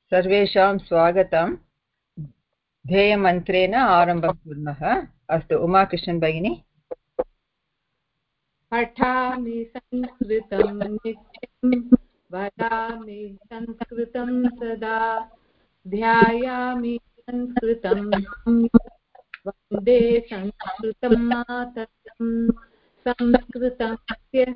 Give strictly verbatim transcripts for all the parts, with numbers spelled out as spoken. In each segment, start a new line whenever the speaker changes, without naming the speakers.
सर्वेषां स्वागतं। ध्येयमन्त्रेण आरम्भं कुर्मः। अस्तु, उमाकृष्णन् भगिनी।
पठामि संस्कृतं नित्यं वदामि संस्कृतं सदा ध्यायामि संस्कृतं वन्दे संस्कृतं मातरं संस्कृतस्य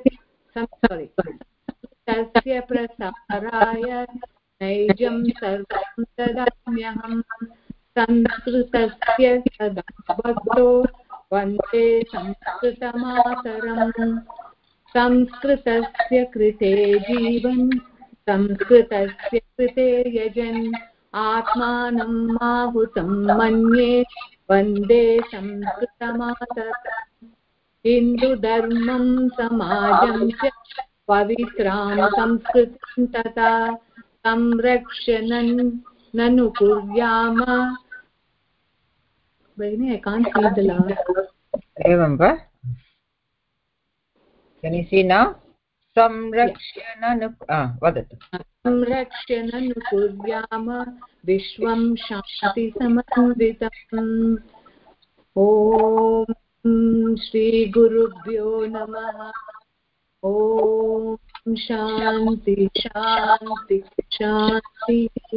संस्कृतस्य प्रसाराय नैजं सर्वं ददाम्यहं संस्कृतस्य सदा भक्तो वन्दे संस्कृतमातरम् संस्कृतस्य कृते जीवन् संस्कृतस्य कृते यजन् आत्मानं माहुतं मन्ये वन्दे संस्कृतमातरम् हिन्दुधर्मं समाजं च पवित्रां संस्कृतिं तथा संरक्षणं ननु कुर्याम। भगिनी, I can't read the last.
एवं वा? Can you see now? संरक्षण वदतु।
संरक्ष्य ननु कुर्याम विश्वं शान्तिसमन्वितम्। ॐ श्रीगुरुभ्यो नमः। ॐ शान्ति शान्ति शान्तिः।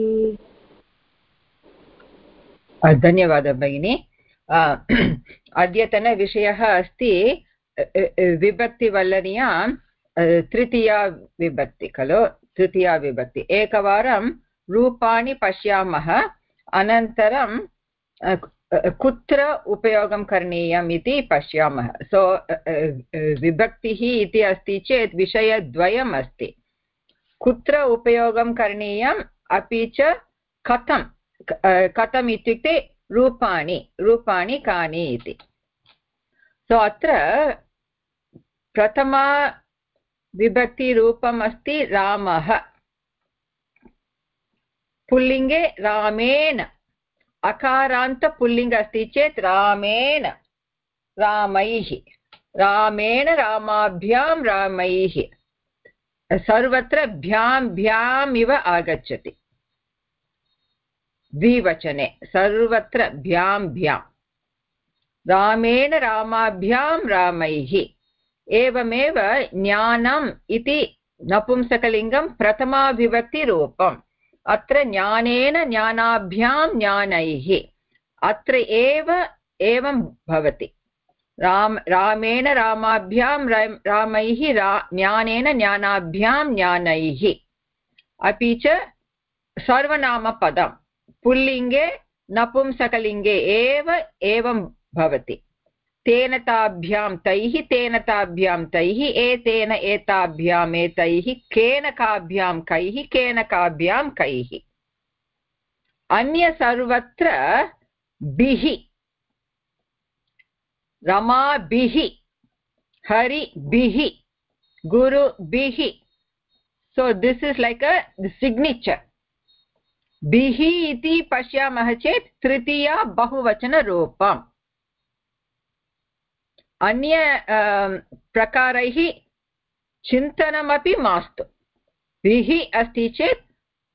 धन्यवादः भगिनी। अद्यतनविषयः अस्ति विभक्तिवल्लन्यां तृतीया विभक्ति खलु। तृतीया विभक्ति एकवारं रूपाणि पश्यामः, अनन्तरं कुत्र उपयोगं करणीयम् इति पश्यामः। सो विभक्तिः इति अस्ति चेत् विषयद्वयम् अस्ति, कुत्र उपयोगं करणीयम् अपि च कथं कथम् इत्युक्ते रूपाणि रूपाणि कानि इति। सो अत्र प्रथमा विभक्तिरूपम् अस्ति रामः। पुल्लिङ्गे रामेण, अकारान्त पुल्लिङ्ग अस्ति चेत् रामेण रामैः, रामेण रामाभ्यां रामैः, सर्वत्र भ्यां भ्याम् इव आगच्छति। द्विवचने सर्वत्र भ्यां भ्यां, रामेण रामाभ्यां रामैः। एवमेव ज्ञानम् इति नपुंसकलिङ्गं प्रथमाविभक्तिरूपम्। अत्र ज्ञानेन ज्ञानाभ्यां ज्ञानैः, अत्र एव एवं भवति। राम रामेण रामाभ्यां रामैः, ज्ञानेन ज्ञानाभ्यां ज्ञानैः। अपि च सर्वनामपदं पुल्लिङ्गे नपुंसकलिङ्गे एव एवं भवति। तेन ताभ्यां तैः, तेन ताभ्यां तैः, एतेन एताभ्याम् एतैः, केन काभ्यां कैः, केन काभ्यां कैः। अन्य सर्वत्र बिः, रमाभिः, हरिभिः, गुरुभिः। So this is like a signature. बिः इति पश्यामः चेत् तृतीया बहुवचनरूपम्। अन्य प्रकारैः चिन्तनमपि मास्तु। बिः अस्ति चेत्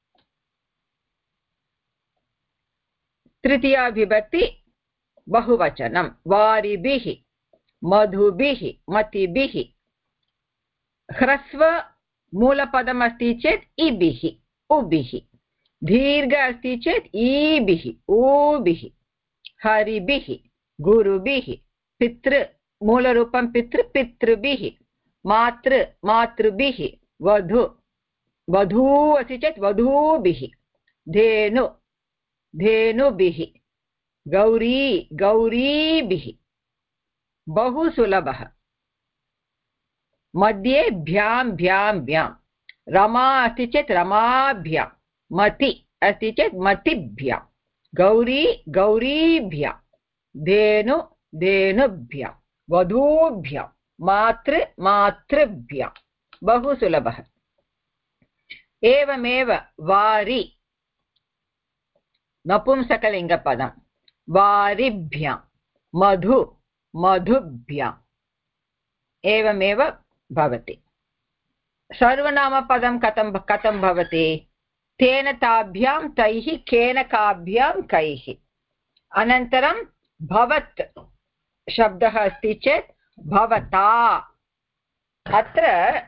तृतीया विभक्ति बहुवचनं। वारिभिः, मधुभिः, मतिभिः। ह्रस्व मूलपदम् अस्ति चेत् इभिः, उभिः। दीर्घ अस्ति चेत् ईभिः, ऊभिः। हरिभिः, गुरुभिः। पितृ मूलरूपं पितृ, पितृभिः। मातृ, मातृभिः। वधु, वधू अस्ति चेत् वधूभिः। धेनु, धेनुभिः। गौरी, गौरीभिः। बहु सुलभः। मध्ये भ्यां भ्यां भ्यां। रमा अस्ति चेत् रमाभ्यां। मति अस्ति चेत् मतिभ्यां। गौरी, गौरीभ्यां। धेनु, धेनुभ्यां। वधूभ्यां। मातृ, मातृभ्यां। बहु सुलभः। एवमेव वारि नपुंसकलिङ्गपदं। वारिभ्यां। मधु, मधुभ्याम्। एवमेव भवति। सर्वनामपदं कथं कथं भवति? तेन ताभ्यां तैः केन काभ्यां कैः। अनन्तरं भवत् शब्दः अस्ति चेत् भवता। अत्र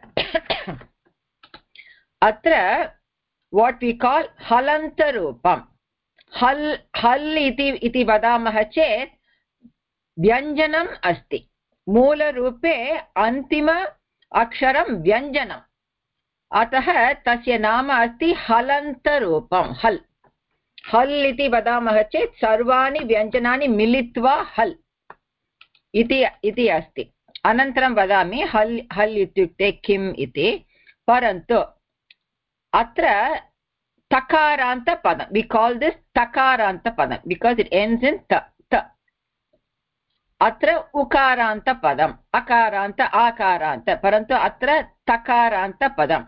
अत्र वाट् वि काल् हलन्तरूपं। हल् हल् इति इति वदामः चेत् व्यञ्जनम् अस्ति, मूलरूपे अन्तिम अक्षरं व्यञ्जनम्, अतः तस्य नाम अस्ति हलन्तरूपं। हल् हल् इति वदामः चेत् सर्वाणि व्यञ्जनानि मिलित्वा हल् इति इति अस्ति। अनन्तरं वदामि हल् हल् इत्युक्ते किम् इति। परन्तु अत्र तकारान्तपदं, we call this तकारान्तपदं because it ends in त त। अत्र उकारान्तपदम्, अकारान्त आकारान्त, परन्तु अत्र तकारान्तपदम्।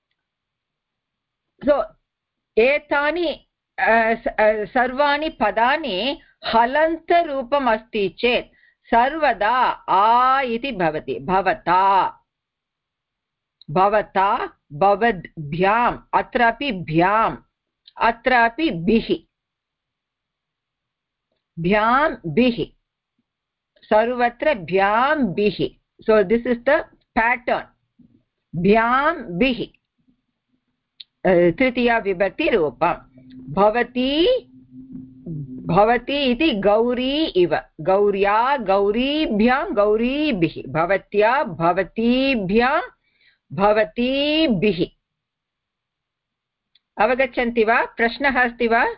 सो एतानि सर्वाणि पदानि हलन्तरूपम् अस्ति चेत् सर्वदा आ इति भवति। भवता, भवता, भवद्भ्याम्, अत्रापि भ्याम्, अत्रापि बिः, भ्यां बिः, सर्वत्र भ्यां बिः। So this is the pattern, भ्यां बिः। तृतीया विभक्ति रूपं भवती, भवती इति गौरी इव, गौर्या गौरीभ्यां गौरीभिः, भवत्या भवतीभ्यां भवतीभिः। अवगच्छन्ति वा? प्रश्नः अस्ति वा?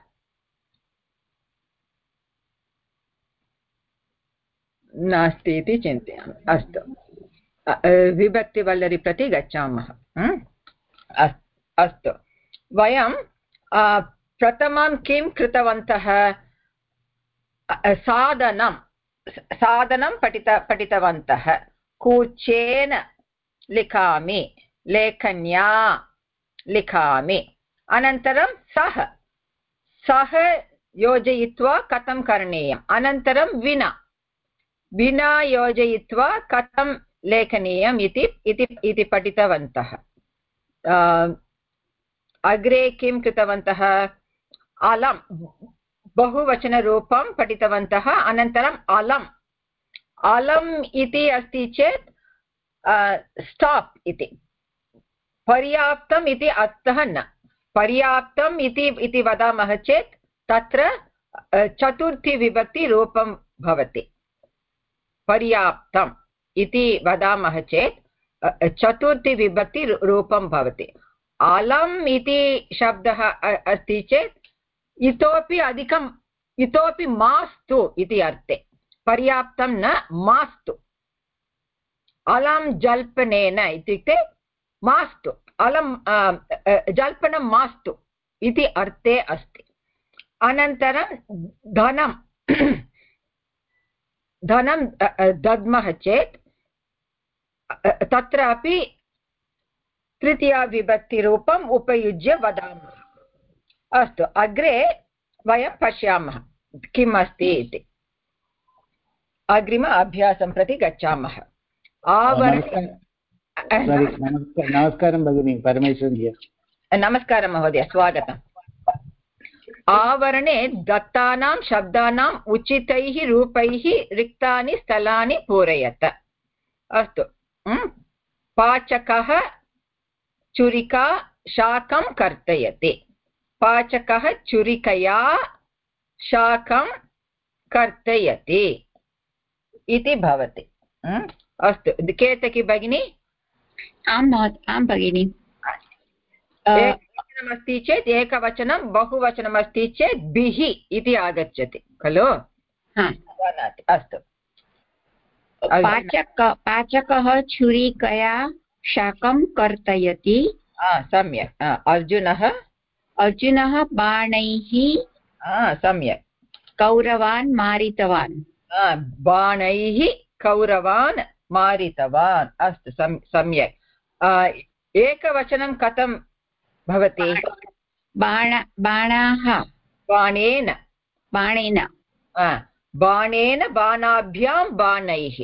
नास्ति इति चिन्तयामि। अस्तु, विभक्तिवल्लरी प्रति गच्छामः। अस्तु, वयं प्रथमं किं कृतवन्तः? साधनं साधनं पठित पठितवन्तः। कूचेन लिखामि, लेखन्या लिखामि। अनन्तरं सः, सः योजयित्वा कथं करणीयम्। अनन्तरं विना, विना योजयित्वा कथं लेखनीयम् इति इति पठितवन्तः। अग्रे किं कृतवन्तः? अलं, बहुवचनरूपं पठितवन्तः। अनन्तरम् अलम्, अलम् इति अस्ति चेत् स्टाप् इति, पर्याप्तम् इति अर्थः न। पर्याप्तम् इति इति वदामः चेत् तत्र चतुर्थी विभक्ति रूपं भवति। पर्याप्तम् इति वदामः चेत् चतुर्थी विभक्ति रूपं भवति। अलम् इति शब्दः अस्ति चेत् इतोपि अधिकम्, इतोपि मास्तु इति अर्थे। पर्याप्तं न, मास्तु। अलं जल्पनेन इत्युक्ते मास्तु, अलं जल्पनं मास्तु इति अर्थे अस्ति। अनन्तरं धनं, धनं दद्मः चेत् तत्रापि तृतीया विभक्तिरूपम् उपयुज्य वदामः। अस्तु, अग्रे वयं पश्यामः किम् अस्ति इति। अग्रिम अभ्यासं प्रति गच्छामः। आवरणे,
नमस्कारं भगिनी, परमेश्वरी।
नमस्कारं महोदय, स्वागतम्। आवरणे दत्तानां शब्दानाम् उचितैः रूपैः रिक्तानि स्थलानि पूरयत। अस्तु, पाचकः छुरिका शाकं कर्तयति। पाचकः छुरिकया शाकं कर्तयति इति भवति। अस्तु, केतकी भगिनी?
आम् आम् भगिनी।
एकवचनम् अस्ति चेत् एकवचनं, बहुवचनम् अस्ति चेत् बिः इति आगच्छति खलु? अस्तु,
पाचक पाचकः छुरिकया शाकं कर्तयति।
सम्यक्। अर्जुनः
अर्जुनः बाणैः
सम्यक्
कौरवान् मारितवान्।
बाणैः कौरवान् मारितवान्। अस्तु, सम्यक्। एकवचनं कथं भवति?
बाण बाणाः
बाणेन,
बाणेन,
बाणेन बाणाभ्यां बाणैः।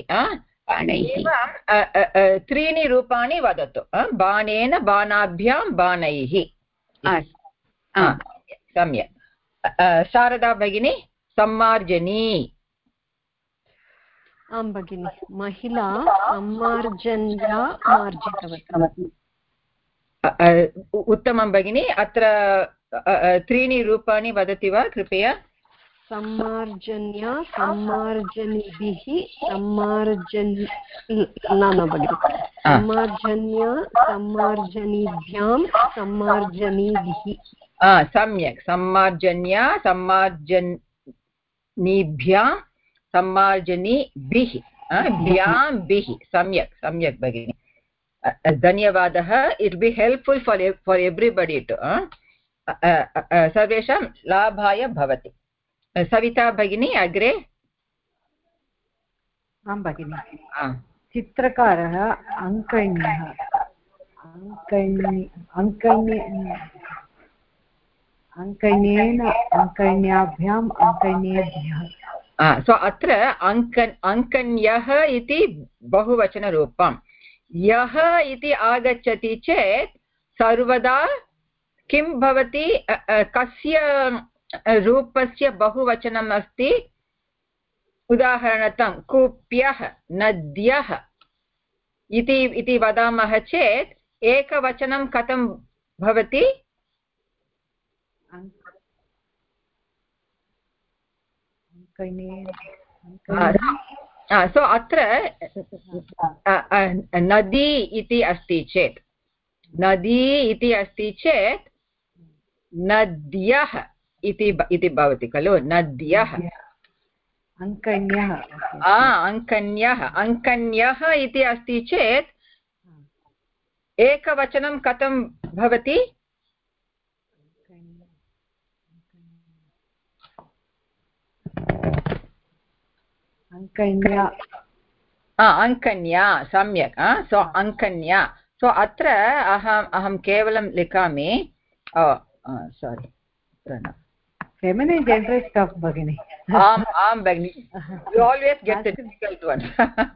बाणैः त्रीणि रूपाणि वदतु। बाणेन बाणाभ्यां बाणैः। सम्यक्। शारदा भगिनी सम्मार्जनी।
आं भगिनि, महिला सम्मार्जन्या मार्जितवती।
उत्तमं भगिनि। अत्र त्रीणि रूपाणि वदति वा कृपया?
सम्मार्जन्या, सम्मार्जनिभिः, सम्मार्जन् न न भगिनि, सम्मार्जन्या, सम्मार्जनिभ्यां, सम्मार्जनीभिः।
सम्यक्। सम्मार्जन्या, सम्मार्जनीभ्यां, सम्मार्जनीभिः, भ्यां बिः। सम्यक् सम्यक् भगिनि, धन्यवादः। It be helpful for for everybody to सर्वेषां लाभाय भवति। सविता भगिनी अग्रे।
आं भगिनि, चित्रकारः अङ्कन्यः अङ्कन्य अङ्कन्य अङ्कन्येन अङ्कन्याभ्याम् अङ्कन्येभ्यः।
सो अत्र अङ्कन् अङ्कन्यः इति बहुवचनरूपं। यः इति आगच्छति चेत् सर्वदा किं भवति? कस्य रूपस्य बहुवचनम् अस्ति? उदाहरणं कूप्यः, नद्यः इति इति वदामः चेत् एकवचनं कथं भवति? सो अत्र नदी इति अस्ति चेत् नदी इति अस्ति चेत् नद्यः इति भवति खलु। नद्यः।
अङ्कन्यः
अङ्कन्यः अङ्कन्यः इति अस्ति चेत् एकवचनं कथं भवति?
अङ्कन्या
अङ्कन्या। सम्यक्। सो अङ्कन्या। सो अत्र अहम् अहं केवलं लिखामि। सारी,
फेमिनिन् जेण्डर् स्टफ् भगिनि।
आम् आं भगिनि, you always get the difficult one.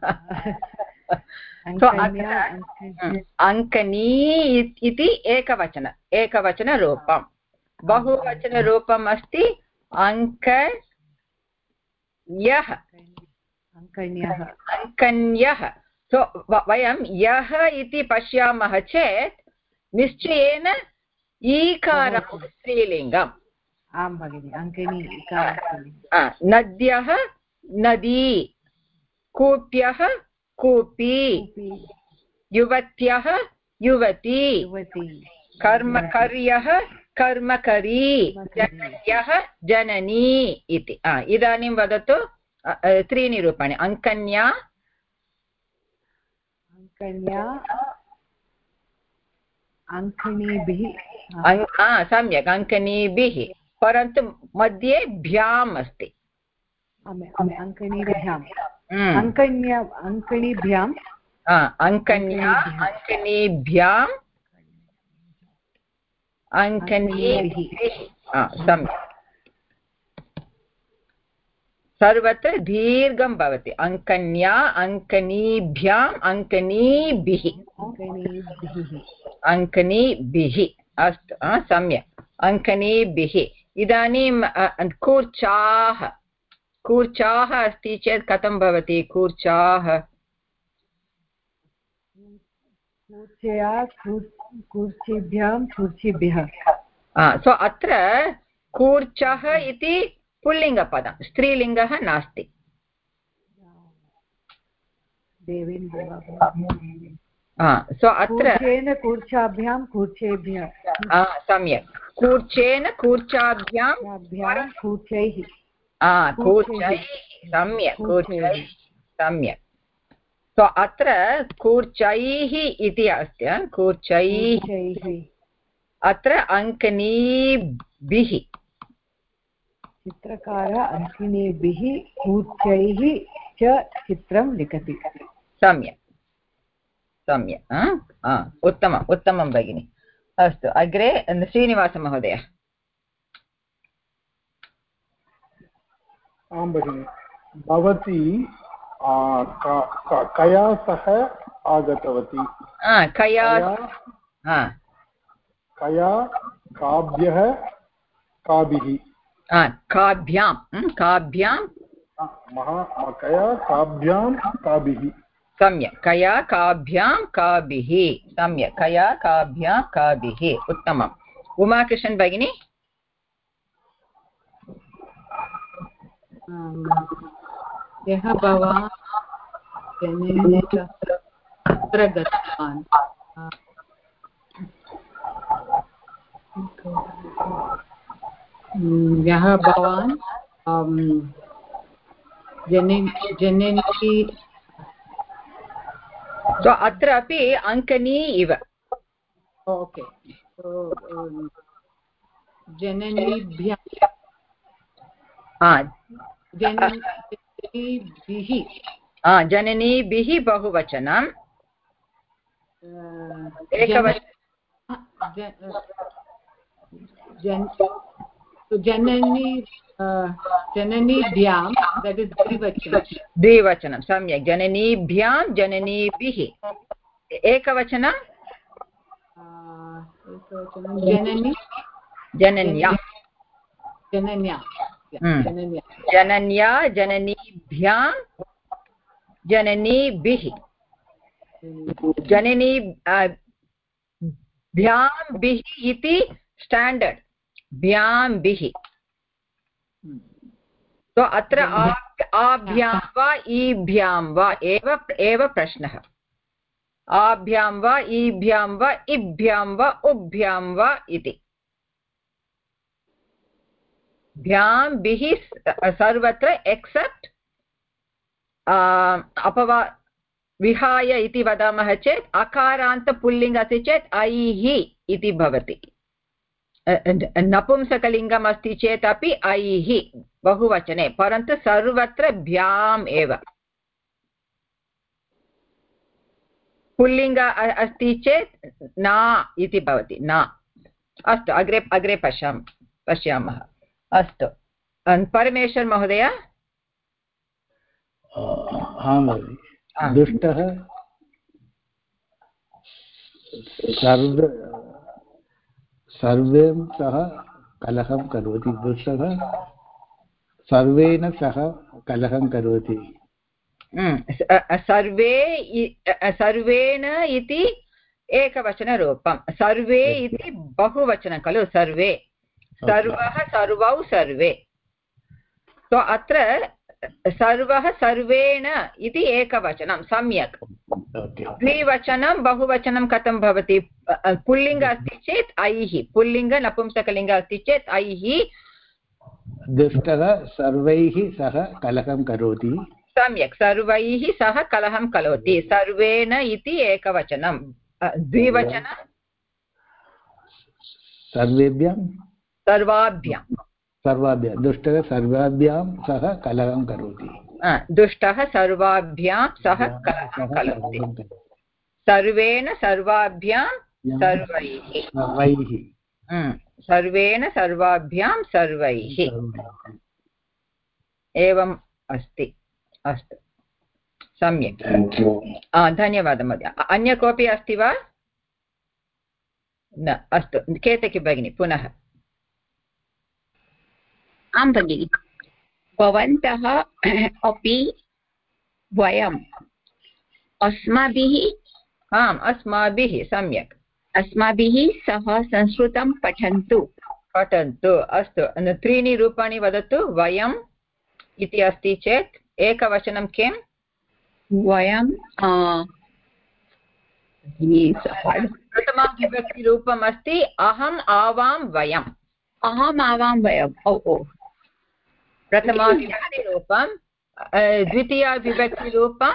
अङ्कनी इति एकवचन एकवचनरूपं। बहुवचनरूपम् अस्ति अङ्कन्यः
अङ्कन्यः
अङ्कन्यः। सो वयं यः इति पश्यामः चेत् निश्चयेन ईकारः स्त्रीलिङ्गम्।
आं भगिनि, अङ्कनी इकारः।
नद्यः नदी, कूप्यः कूपी, युवत्यः युवती, कर्मकर्यः कर्मकरी, जनन्यः जननी इति। इदानीं वदतु त्रीणि रूपाणि। अङ्कन्या
अङ्कन्या अङ्कनीभिः।
सम्यक्, अङ्कनीभिः, परन्तु मध्ये भ्याम् अस्ति।
अङ्कनीभ्याम् अङ्कन्या अङ्कनीभ्याम्
अङ्कन्या अङ्कनीभ्याम् अङ्कनीभिः। सम्यक्। सर्वत्र दीर्घं भवति। अङ्कन्या अङ्कनीभ्याम् अङ्कनीभिः अङ्कनीभिः। अस्तु, सम्यक्। अङ्कनीभिः। इदानीं कूर्चाः कूर्चाः अस्ति चेत् कथं भवति? कूर्चाः
कूर्चिभ्यां कूर्चिभ्यः।
सो अत्र कूर्चः इति पुल्लिङ्गपदं, स्त्रीलिङ्गः नास्ति। सो अत्र
कूर्चाभ्यां कूर्चेभ्यः।
सम्यक्। कूर्चेन कूर्चाभ्यां
कूर्चैः।
कूर्चैः। सम्यक्, कूर्चैः। सम्यक्। सो अत्र कूर्चैः इति अस्ति। कूर्चैः। अत्र अङ्कनीभिः।
चित्रकारः अङ्कनीभिः कूर्चैः च चित्रं लिखति।
सम्यक् सम्यक्। उत्तमम् उत्तमं भगिनि। अस्तु, अग्रे श्रीनिवासमहोदय।
आं भगिनि, भवती कया सह आगतवती।
कया
कया काभ्यः काभिः
काभ्यां काभ्यां
महा कया काभ्यां काभिः
सम्यक् कया काभ्यां काभिः सम्यक् कया काभ्यां काभिः उत्तमम् उमाकृष्णन् भगिनी
यः भवान् तत्र गतवान् यः भवान् जननी
so अत्र अपि अङ्कनी इव
ओके जननीभ्यः जननीभिः
जननीभिः बहुवचनम्
जननी जननीभ्यां that is द्विवचनं
द्विवचनं सम्यक् जननीभ्यां जननीभिः एकवचनं
जननी
जनन्या
जनन्या
जनन्या जननीभ्यां जननीभिः जननी भ्यां बिः इति स्टाण्डर्ड् भ्यां बिः तो अत्र आभ्यां वा ईभ्यां वा एव एव प्रश्नः आभ्यां वा ईभ्यां वा इभ्यां वा उभ्यां वा इति भ्यां बिः सर्वत्र एक्सेप्ट् अपवा विहाय इति वदामः चेत् अकारान्त पुल्लिङ्ग अस्ति चेत् ऐः इति भवति नपुंसकलिङ्गम् अस्ति चेत् अपि ऐः बहुवचने परन्तु सर्वत्र भ्याम् एव पुल्लिङ्ग अस्ति चेत् न इति भवति न अस्तु अग्रे अग्रे पश्याम पश्यामः अस्तु परमेश्वर महोदय
आं भगिनि दुष्टः सर्व सर्वें सह कलहं करोति दुष्टः सर्वेण सह कलहं करोति
सर्वे सर्वेण इति एकवचनरूपं सर्वे इति बहुवचनं खलु सर्वे सर्वः सर्वौ सर्वे तो अत्र सर्वः सर्वेण इति एकवचनं सम्यक् द्विवचनं बहुवचनं कथं भवति पुल्लिङ्ग अस्ति चेत् ऐः पुल्लिङ्ग नपुंसकलिङ्ग अस्ति चेत् ऐः
दुष्टः सर्वैः सह कलहं करोति
सम्यक् सर्वैः सह कलहं करोति सर्वेण इति एकवचनं द्विवचनं
सर्वेभ्यः
सर्वाभ्यां
सर्वाभ्यां दुष्टः सर्वाभ्यां सह कलहं करोति
दुष्टः सर्वाभ्यां सह कलहं करोति सर्वेण सर्वाभ्यां सर्वैः
सर्वैः
सर्वेण सर्वाभ्यां सर्वैः एवम् अस्ति अस्तु सम्यक् धन्यवादः महोदय अन्य कोऽपि अस्ति वा न अस्तु केतकी भगिनी पुनः
आं भगिनि भवन्तः अपि वयम् अस्माभिः
आम् अस्माभिः सम्यक्
अस्माभिः सह संस्कृतं पठन्तु
पठन्तु अस्तु त्रीणि रूपाणि वदतु वयम् इति अस्ति चेत् एकवचनं किं
वयं
प्रथमं विभक्तिरूपम् अस्ति अहम् आवां वयम्
अहम् आवां वयम् ओ ओ
प्रथमा विभक्तिरूपं द्वितीया विभक्तिरूपं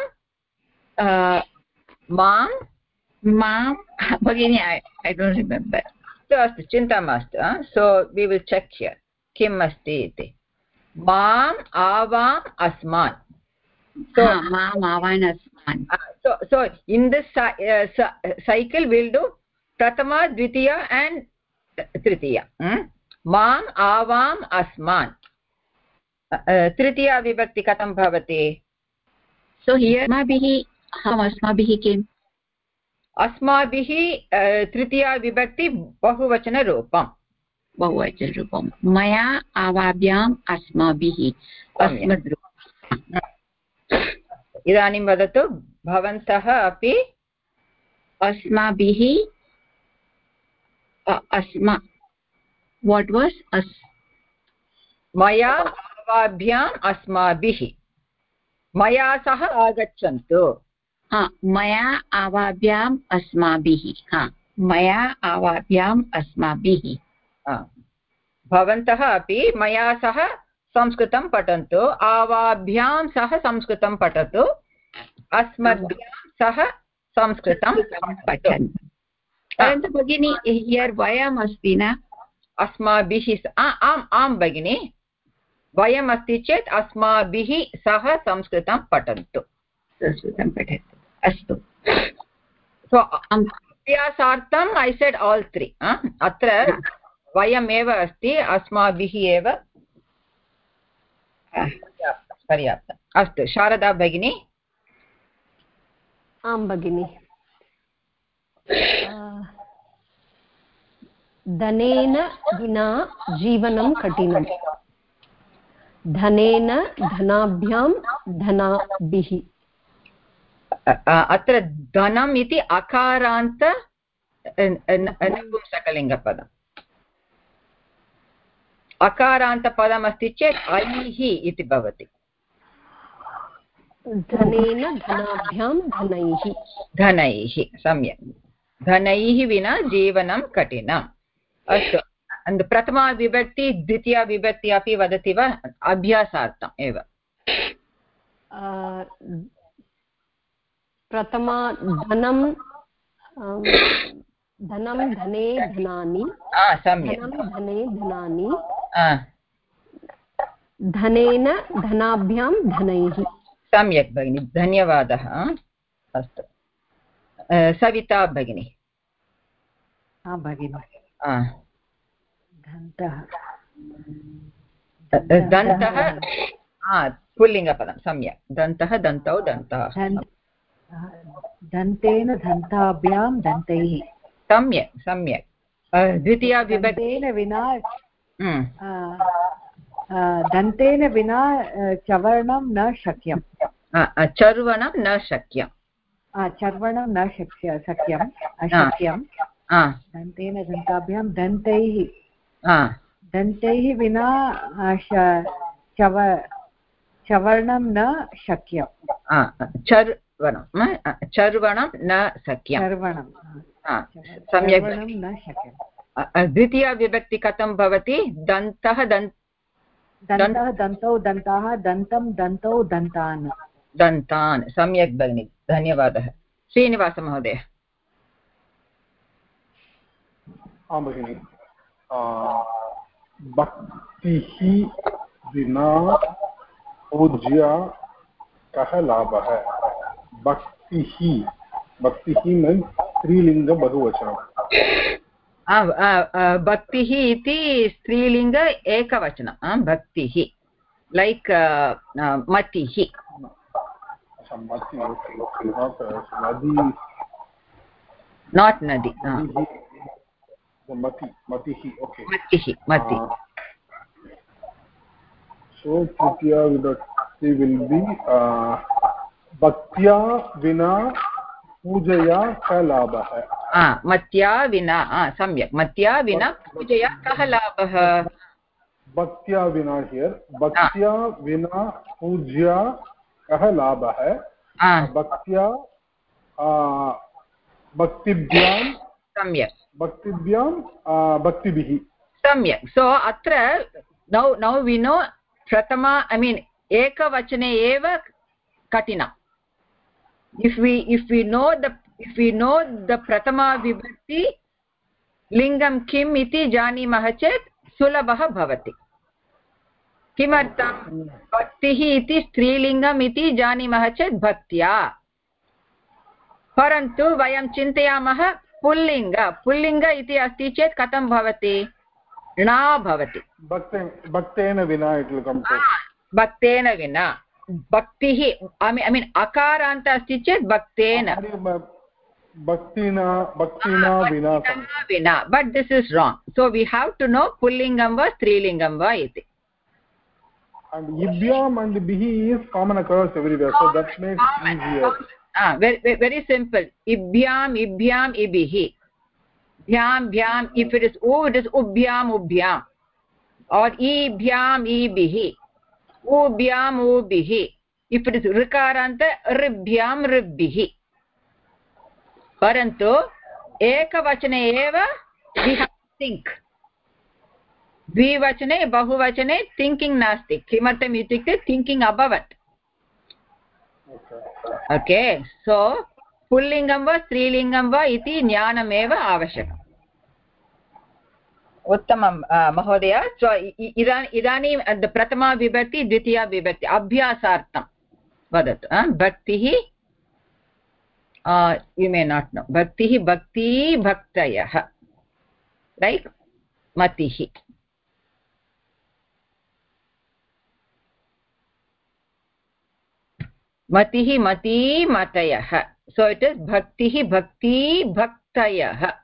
मां
मां भगिनि ऐ डोण्ट् रिमेम्बर्
अस्तु अस्तु चिन्ता मास्तु so we will check here किम् अस्ति इति माम् आवाम् अस्मान्
so माम् आवान् अस्मान्
so so in this uh, cycle we'll do pratama dvitiya and tritiya hmm? माम् आवाम् अस्मान् तृतीया विभक्ति कथं भवति
so here अस्माभिः अहम् अस्माभिः किम्
अस्माभिः तृतीया विभक्ति बहुवचनरूपम्
बहुवचनरूपं मया आवाभ्याम् अस्माभिः अस्मद्रूपम्
इदानीं वदतु भवन्तः अपि
अस्माभिः अस्मा what was as
मया आवाभ्याम् अस्माभिः मया सह आगच्छन्तु
हा मया आवाभ्याम् अस्माभिः हा मया आवाभ्याम् अस्माभिः
भवन्तः अपि मया सह संस्कृतं पठन्तु आवाभ्यां सह संस्कृतं पठतु अस्मभ्यां सह संस्कृतं
पठन्तु परन्तु भगिनी हियर् वयम् अस्ति न
अस्माभिः आम् आम् भगिनी वयम् अस्ति चेत् अस्माभिः सह संस्कृतं पठन्तु
संस्कृतं पठतु अस्तु
सो अभ्यासार्थम् ऐ सेड् आल् त्री अत्र वयमेव अस्ति अस्माभिः एव पर्याप्तम् अस्तु शारदा भगिनी
आं भगिनि धनेन विना जीवनं कठिनं धनेन धनाभ्यां धनाभिः
अत्र धनम् इति अकारान्त नपुंसकलिङ्गपदम् अकारान्तपदमस्ति चेत् ऐः इति भवति
धनेन धनाभ्यां धनैः
धनैः सम्यक् धनैः विना जीवनं कठिनम् अस्तु प्रथमा विभक्ति द्वितीया विभक्ति अपि वदति वा अभ्यासार्थम् एव
प्रथमा धनं धनं धने धनानि
सम्यक्
धनं धने धनानि
धनेन
धनाभ्यां धनैः
सम्यक् भगिनि धन्यवादः अस्तु सविता भगिनी
हा भगिनि दन्तः
दन्तः पुल्लिङ्गपदं सम्यक् दन्तः दन्तौ दन्तः
दन्तेन दन्ताभ्यां दन्तैः
सम्यक् सम्यक् द्वितीया विभक्तेन
विना दन्तेन विना चर्वणं न शक्यं
चर्वणं न शक्यं
चर्वणं न शक्य शक्यम् अशक्यं दन्तेन दन्ताभ्यां दन्तैः दन्तैः विना चव चर्वणं न शक्यं
चर्वणं चर्वणं न शक्यं
चर्वणं
सम्यक्
न शक्यं
द्वितीया विभक्ति कथं भवति दन्तः दन्त
दन्तः दन्तौ दन्ताः दन्तं दन्तौ दन्तान्
दन्तान् सम्यक् भगिनि धन्यवादः श्रीनिवासमहोदय
आं भगिनि भक्तिः विना पूज्या कः लाभः भक्तिः भक्तिः मीन्स् स्त्रीलिङ्ग बहुवचनं
भक्तिः इति स्त्रीलिङ्ग एकवचनं भक्तिः लैक् मतिः नाट् नदी
मति मतिः ओके
मतिः मति
सो तृतीया विभक्ति विल् बि भक्त्या विना पूजया कः लाभः
मत्या विना सम्यक् मत्या विना पूजया कः लाभः
भक्त्या विना हियर् भक्त्या विना पूज्या कः लाभः भक्त्या भक्तिभ्यां
सम्यक्
भक्तिभ्यां भक्तिभिः
सम्यक् सो अत्र नौ नौ we know Prathama I mean एकवचने एव कठिनम् if we if we know the if we know the prathama vibhakti lingam kim iti janimah chet sulabah bhavati किमर्थं भक्तिः इति स्त्रीलिङ्गम् इति जानीमः चेत् भक्त्या परन्तु वयं चिन्तयामः पुल्लिङ्ग पुल्लिङ्ग इति अस्ति चेत् कथं भवति न भवति
भक्तेन विना
भक्तेन विना भक्तिः ऐ मीन् अकारान्त अस्ति चेत् भक्तेन
bhaktina bhaktina vina
vina, but this is wrong. So we have to know pullingam va strilingam va iti.
And ibhyam and bihi is common occurs everywhere, so that makes easier.
Ah, very, very, very simple. Ibhyam, ibhyam, ibihi. Bhyam, bhyam. If it is u, it is ubhyam, ubhyam. Or ibhyam, ibihi. Ubhyam, ubihi. If it is rikaranta, ribhyam, ribbihi. Parantu, ekavachane eva, we have to think. Dvivachane, bahuvachane, thinking nasti. Kimartam itukte, thinking abhavat. Okay. Okay. So, pullingam va, strilingam va, iti jnanam eva avashyakam. Uttamam, Mahodaya. So, idanim, the pratama vibhakti, dvitiya vibhakti, abhyasartam. Vadatu. Bhaktihi, uh, you may not know. Bhaktihi, bhakti, bhaktayah. Right? Matihi. Matihi, mati, matayah. So it is bhaktihi, bhakti, bhaktayah.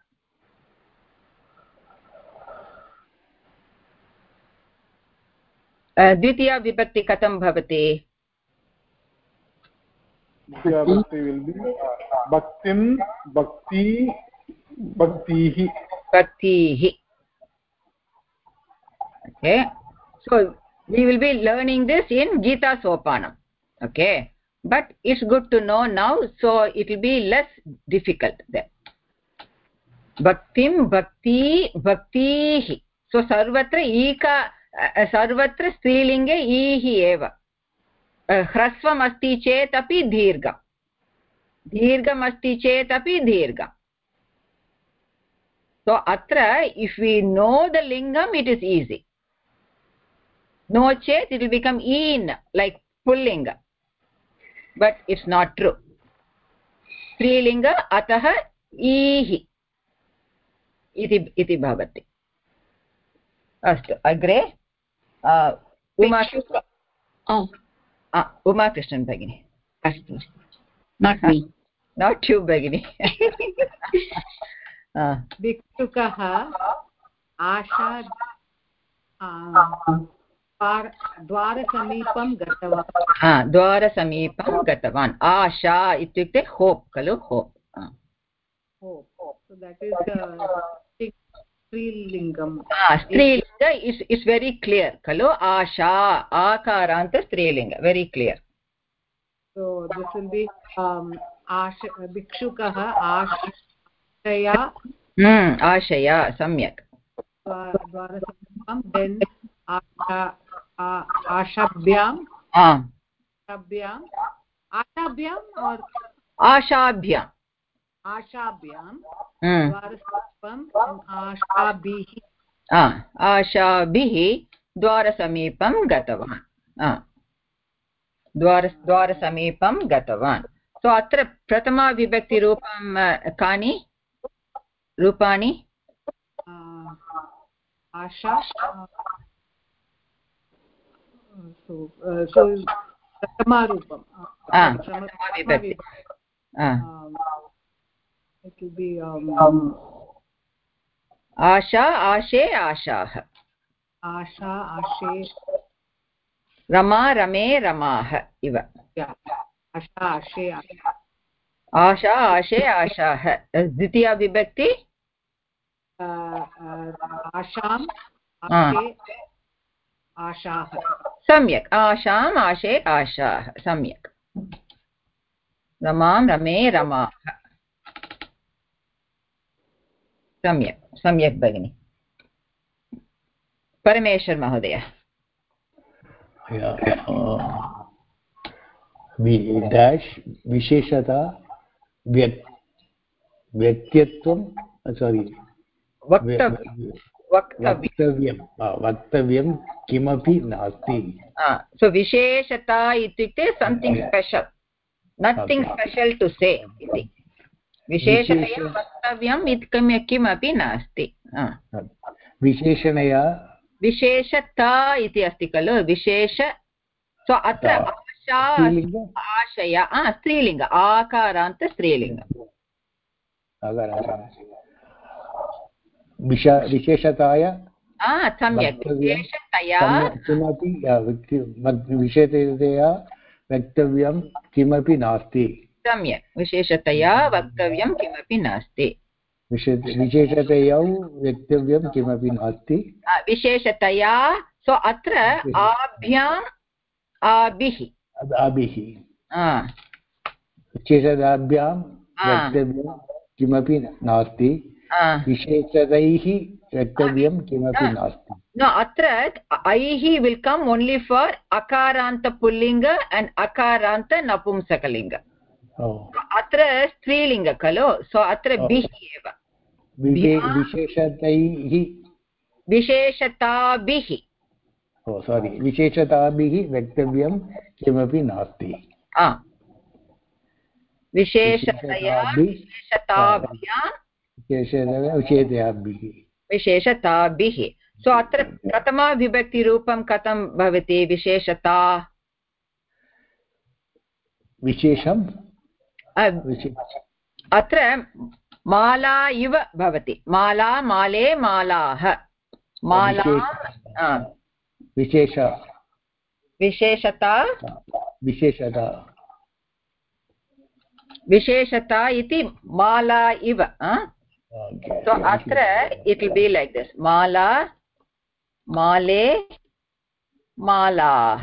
Dvitiya vibhakti katam bhavati?
Dvitiya vibhakti will be uh, bhaktim, bhakti, bhaktihi.
Bhaktihi. Okay. So we will be learning this in Gita Sopanam. Okay. But it's good to know now, so it will be less difficult then. Bhaktim, bhakti, bhaktihi. So sarvatra eka, uh, sarvatra strilinge ihi eva. Uh, hrasvam asti chet api dhirgam. Dhirgam asti chet api dhirgam. So atra, if we know the lingam, it is easy. No chet, it will become in, like pullinga. But it's not true. Strilinga ataha ihi iti iti bhavati. Astu agre uh, Uma
oh
uh, Uma Krishnan Bhagini.
Astu. Not me.
Not you, Bhagini. uh.
भिक्षुकः आशा द्वारसमीपं गतवान्
द्वारसमीपं गतवान् आशा इत्युक्ते hope खलु hope
hope. So that is the strilingam.
Strilinga is is very clear khalo. Asha akaranta strilinga, very clear.
So this will be um asha bhikshukah ashaya.
Hmm, ashaya samyak.
Dwarasamipam, then asha ashabhyam.
Ah.
Ashabhyam. Ashabhyam or
ashabhyam.
Ashabhyam,
Hmm.
Dwarasamipam and Ashabhihi.
Ah, Ashabhihi Dwarasamipam gatavan. Ah. Dwara Dwarasamipam gatavan. So atra pratama vibhakti rupam uh, kani rupani
Uh, Asha. Uh, so uh, so pratama rupam.
Ah, pratama vibhakti. Ah.
Um, it will be um,
Asha, Ashe, Ashah.
Asha, Ashe.
Rama, Rame, Ramah. Iva.
Yeah. Asha, Ashe, Ashe.
Asha, Ashe, Ashah. Dvitiya vibhakti?
Uh, uh, Asham, Ashe, Ashah.
Samyak. Asham, Ashe, Ashah. Samyak. Ramam, Rame, Ramah. सम्यक् सम्यक् भगिनि परमेश्वर महोदय
dash विशेषता व्यक्तित्वं sorry वक्तव्यं वक्तव्यं किमपि नास्ति.
So विशेषता इत्युक्ते something special, nothing special to say इति. विशेषतया वक्तव्यम् इति किमपि नास्ति.
विशेषणया
विशेषता इति अस्ति खलु विशेष. सो अत्र आशा आशय स्त्रीलिङ्ग आकारान्त स्त्रीलिङ्ग
विशेषताय
सम्यक् विशेषतया
किमपि विशेषतया वक्तव्यं किमपि नास्ति
सम्यक् विशेषतया वक्तव्यं किमपि नास्ति
विशेषतया वक्तव्यं किमपि नास्ति
विशेषतया सो अत्र आभ्याम् आभिः
आभिः विशेषताभ्यां वक्तव्यं किमपि नास्ति विशेषतैः वक्तव्यं किमपि नास्ति
no atra aihi will come only for akaranta pullinga and akaranta napumsakalinga
oh
atra strilinga kalo so atra bih eva
विशेषतैः
विशेषताभिः
oh sorry विशेषताभिः वक्तव्यं किमपि नास्ति
आ विशेषतया विशेषताभ्यां
विशेषताभिः
विशेषताभिः सो अत्र प्रथमा विभक्तिरूपं कथं भवति विशेषता
विशेषम्
अत्र माला इव भवति माला माले मालाः माला
विशेष
विशेषता
विशेषता
विशेषता इति माला इव so atra it will be like this mala male malah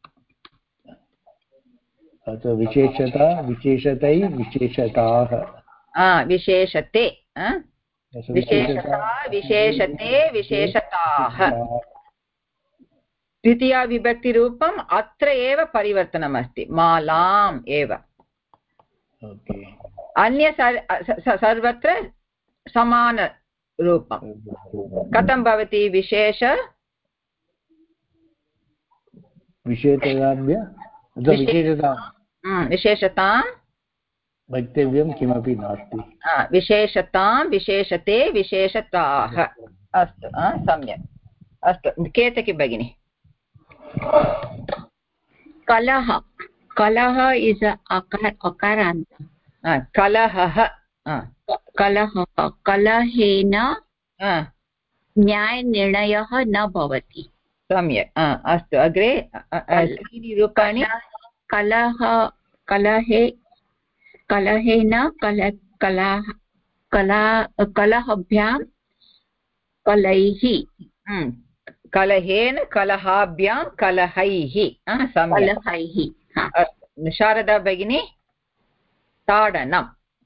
ato visheshata visheshatai visheshataah
ah visheshate visheshata visheshate visheshataah द्वितीया विभक्ति रूपम् अत्र एव परिवर्तनम् अस्ति मालाम् एव अन्य सर्वत्र समानरूपं कथं भवति विशेष
विशेषताभ्य विशेषतां
विशेषतां
वक्तव्यं किमपि नास्ति
विशेषतां विशेषते विशेषताः अस्तु सम्यक् अस्तु केतकी भगिनी
कलह कलह इस् अकारान्त
कलहः
कलह कलहेन न्यायनिर्णयः न भवति
सम्यक् अस्तु अग्रे त्रीणि रूपाणि
कलह कलहे कलहेन कल कलह कला कलहभ्यां कलैः
कलहेन कलहाभ्यां कलहैः
कलहैः
शारदा भगिनी ताडनं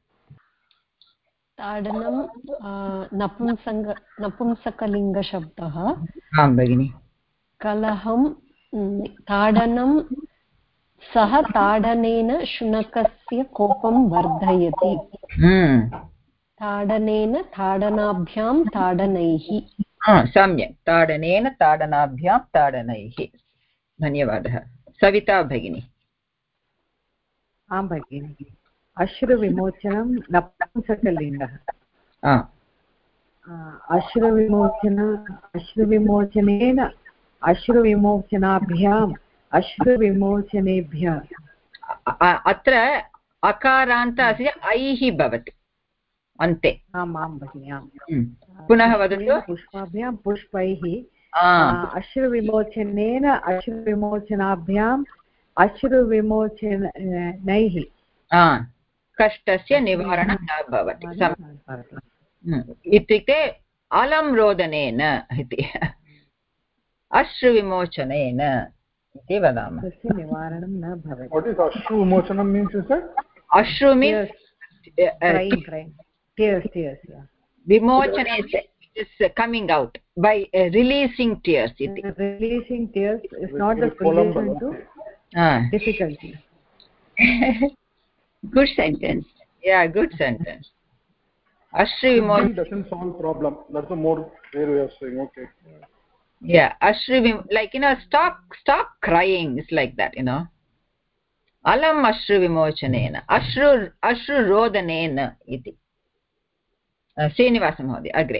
ताडनं नपुंसक नपुंसकलिङ्गशब्दः
आं भगिनि
कलहं ताडनं सः ताडनेन शुनकस्य कोपं वर्धयति ताडनेन ताडनाभ्यां ताडनैः
सम्यक् ताडनेन ताडनाभ्यां ताडनैः धन्यवादः सविता भगिनी
आं भगिनि अश्रुविमोचनं नपुंसकलिङ्गः अश्रुविमोचन अश्रुविमोचनेन अश्रुविमोचनाभ्याम् अश्रुविमोचनेभ्यः
अत्र अकारान्तस्य ऐः भवति अन्ते
आम् आं भगिनि आम्
पुनः वदतु
पुष्पाभ्यां पुष्पैः अश्रुविमोचनेन अश्रुविमोचनाभ्याम् अश्रुविमोचनैः
कष्टस्य निवारणं न भवति इत्युक्ते अलं रोदनेन इति अश्रुविमोचनेन इति वदामः
तस्य निवारणं न भवति
What is अश्रुविमोचनं means you said?
अश्रु means
tears tears
vimochane is coming out by uh, releasing tears iti
uh, releasing tears is not the solution to
ah
difficulty
good sentence
yeah good sentence ashru vimochane
doesn't solve problem that's a more fair way of saying okay
yeah ashru like you know stop stop crying it's like that you know alam ashru vimochanena ashru ashru rodanena iti Srinivas महोदय अग्रे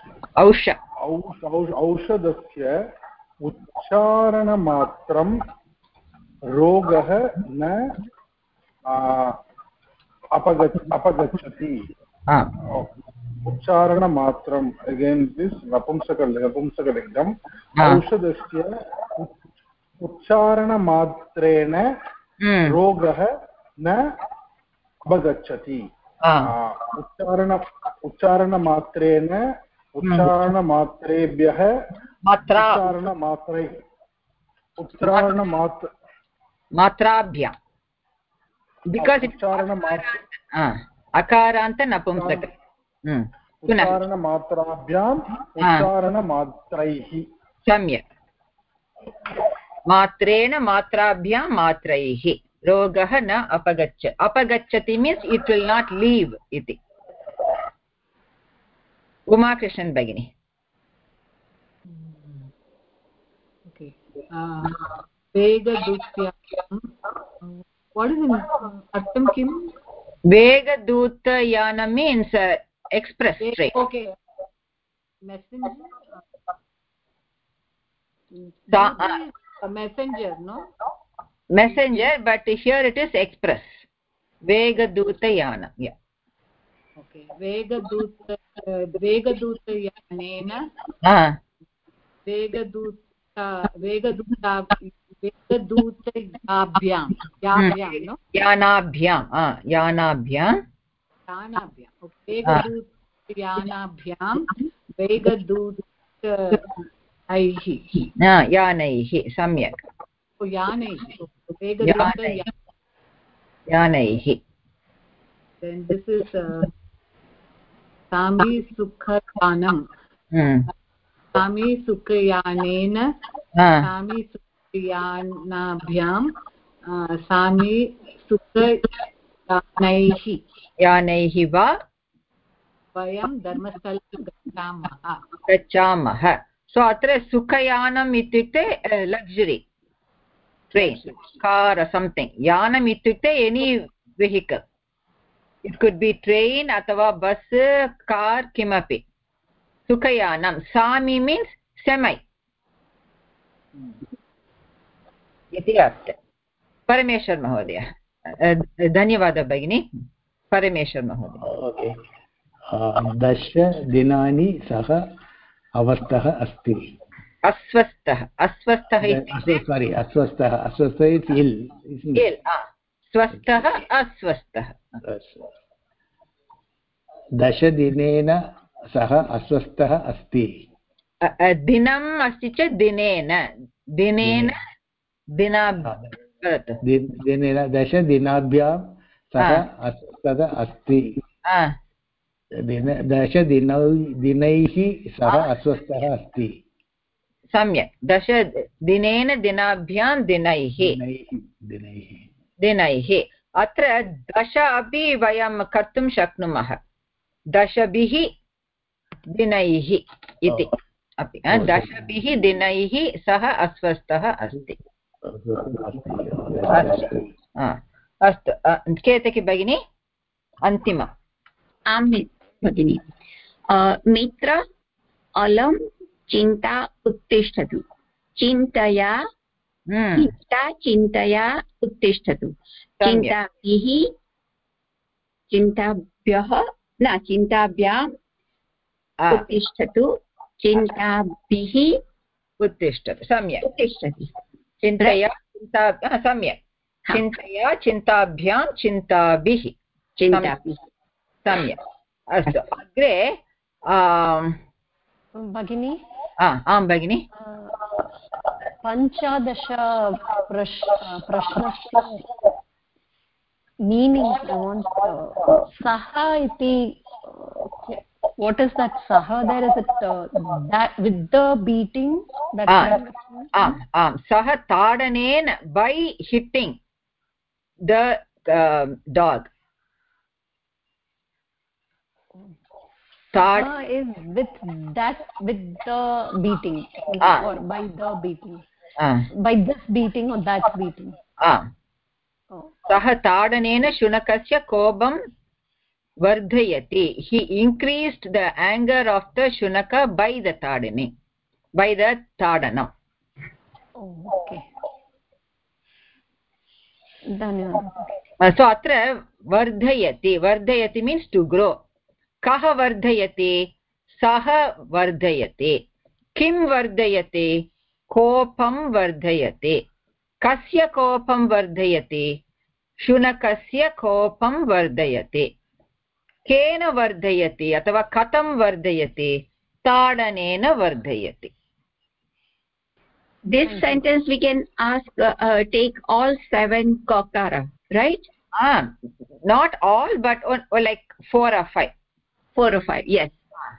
औष औषधस्य उच्चारणमात्रं रोगः न अपगच्छ अपगच्छति उच्चारणमात्रम् again this नपुंसक नपुंसकलिङ्गम् औषधस्य उच्चारणमात्रेण रोगः न अपगच्छति उच्चारण उच्चारणमात्रेण उच्चारणमात्रेभ्यः उच्चारणमात्रै उच्चारणमात्र
मात्राभ्यां because अकारान्त नपुंसक
उच्चारणमात्राभ्याम् उच्चारणमात्रैः
सम्यक् मात्रेण मात्राभ्यां मात्रैः रोगः न अपगच्छ अपगच्छति means it will not leave इति उमाकृष्णन् भगिनी
वेगदूत्यानं what is in artham kim
vegadutayana means uh, express train
okay messenger
Sa
a messenger no
messenger but here it is express vegadutayana yeah
okay vegadut vegadutayanena
ah
vegadutta vegadutta vegadutayabhyam yabhyam no
yanabhyam ah yanabhyam
yanabhyam okay vegadutyanabhyam vegadutaihi
ah yanaihi samyak
oh yanaihi vegadutayaihi
yanaihi
then this is uh, sami sukhayanam
hmm
sami sukhayanena sami सुखयानाभ्यां सामि सुखयानैः
यानैः वा
वयं धर्मस्थलं गच्छामः
गच्छामः सो अत्र सुखयानम् इत्युक्ते luxury train car something यानम् इत्युक्ते any vehicle it could be train अथवा bus car किमपि सुखयानं सामि मीन्स् सेमै इति अस्ति परमेश्वर महोदय धन्यवादः भगिनी परमेश्वर महोदय
ओके दशदिनानि सः अवस्थः अस्ति
अस्वस्थः अस्वस्थः
सोरि अस्वस्थः अस्वस्थः इस् इल्
इल् स्वस्थः अस्वस्थः
दशदिनेन सः अस्वस्थः अस्ति
दिनम् अस्ति चेत् दिनेन दिनेन
दिनेन दशदिनाभ्यां सः अस्वस्थः अस्ति दशदिनौ दिनैः सः अस्वस्थः अस्ति
सम्यक् दश दिनेन दिनाभ्यां दिनैः
दिनैः
दिनैः अत्र दश अपि वयं कर्तुं शक्नुमः दशभिः दिनैः इति अपि दशभिः दिनैः सः अस्वस्थः अस्ति अस्तु केतकी भगिनी अन्तिम
आं भगिनी मित्र अलं चिन्ता उत्तिष्ठतु चिन्तया चिन्ता चिन्तया उत्तिष्ठतु चिन्ताभिः चिन्ताभ्यः न चिन्ताभ्याम् उत्तिष्ठतु चिन्ताभिः
उत्तिष्ठतु सम्यक्
उत्तिष्ठति
चिन्तया चिन्ता सम्यक् चिन्तया चिन्ताभ्यां चिन्ताभिः
चिन्ताभिः
सम्यक् अस्तु अग्रे
भगिनी
आं भगिनि
पञ्चदश प्रश्नस्य मीनिङ्ग् सः इति what is that saha there is it uh, that with the beating that
am am saha tadanena by hitting the uh, dog
saha is with that with the beating ah. or by the beating ah. by this beating or that beating
ah saha tadanena shunakasya kobam vardhayati. He increased the anger of the shunaka by the tadani, by the tadanam.
Oh, okay. धन्यवादः
सो अत्र वर्धयति वर्धयति means to grow कः वर्धयति सः वर्धयति किं वर्धयति कोपं वर्धयति कस्य कोपं वर्धयति शुनकस्य कोपं वर्धयति केन वर्धयति अथवा कथं वर्धयति ताडनेन वर्धयति.
This sentence we can ask, uh, uh, take all seven kakara, right?
Ah, not all, but or, or like four or five.
Four or five, yes.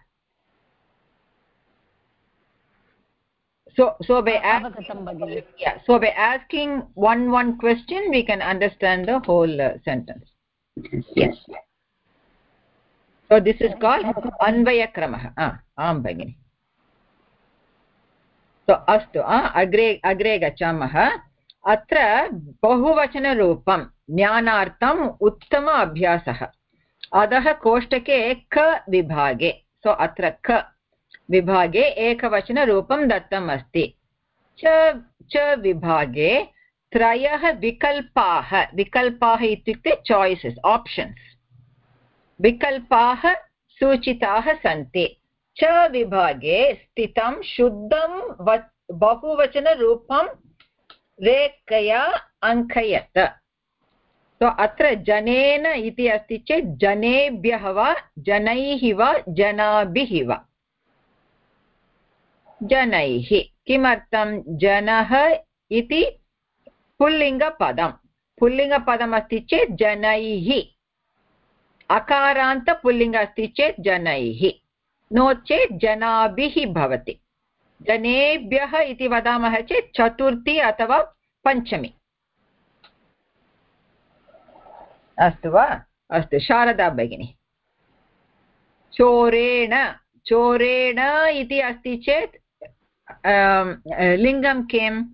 So, so by asking, yeah, so by asking one one question, we can understand the whole uh, sentence.
Yes.
So this is called Anvaya Kramah. Ah, आम् भगिनि. So अस्तु अग्रे अग्रे गच्छामः. अत्र बहुवचनरूपं ज्ञानार्थम् उत्तम अभ्यासः. अधः कोष्टके क विभागे. सो अत्र क विभागे एकवचनरूपं दत्तम् अस्ति. च च विभागे त्रयः विकल्पाः. विकल्पाः इत्युक्ते choices, options. विकल्पाः सूचिताः सन्ति. च विभागे स्थितं शुद्धं बहुवचनरूपं रेखया अङ्कयत. तो अत्र जनेन इति अस्ति चेत् जनेभ्यः वा जनैः वा जनाभिः वा. जनैः किमर्थं जनः इति पुल्लिङ्गपदं. पुल्लिङ्गपदम् अस्ति चेत् जनैः. अकारान्त पुल्लिङ्ग अस्ति चेत् जनैः. नो चेत् जनाभिः भवति. जनेभ्यः इति वदामः चेत् चतुर्थी अथवा पञ्चमी. अस्तु वा. अस्तु शारदा भगिनी. चोरेण चोरेण इति अस्ति चेत् लिङ्गं किम्?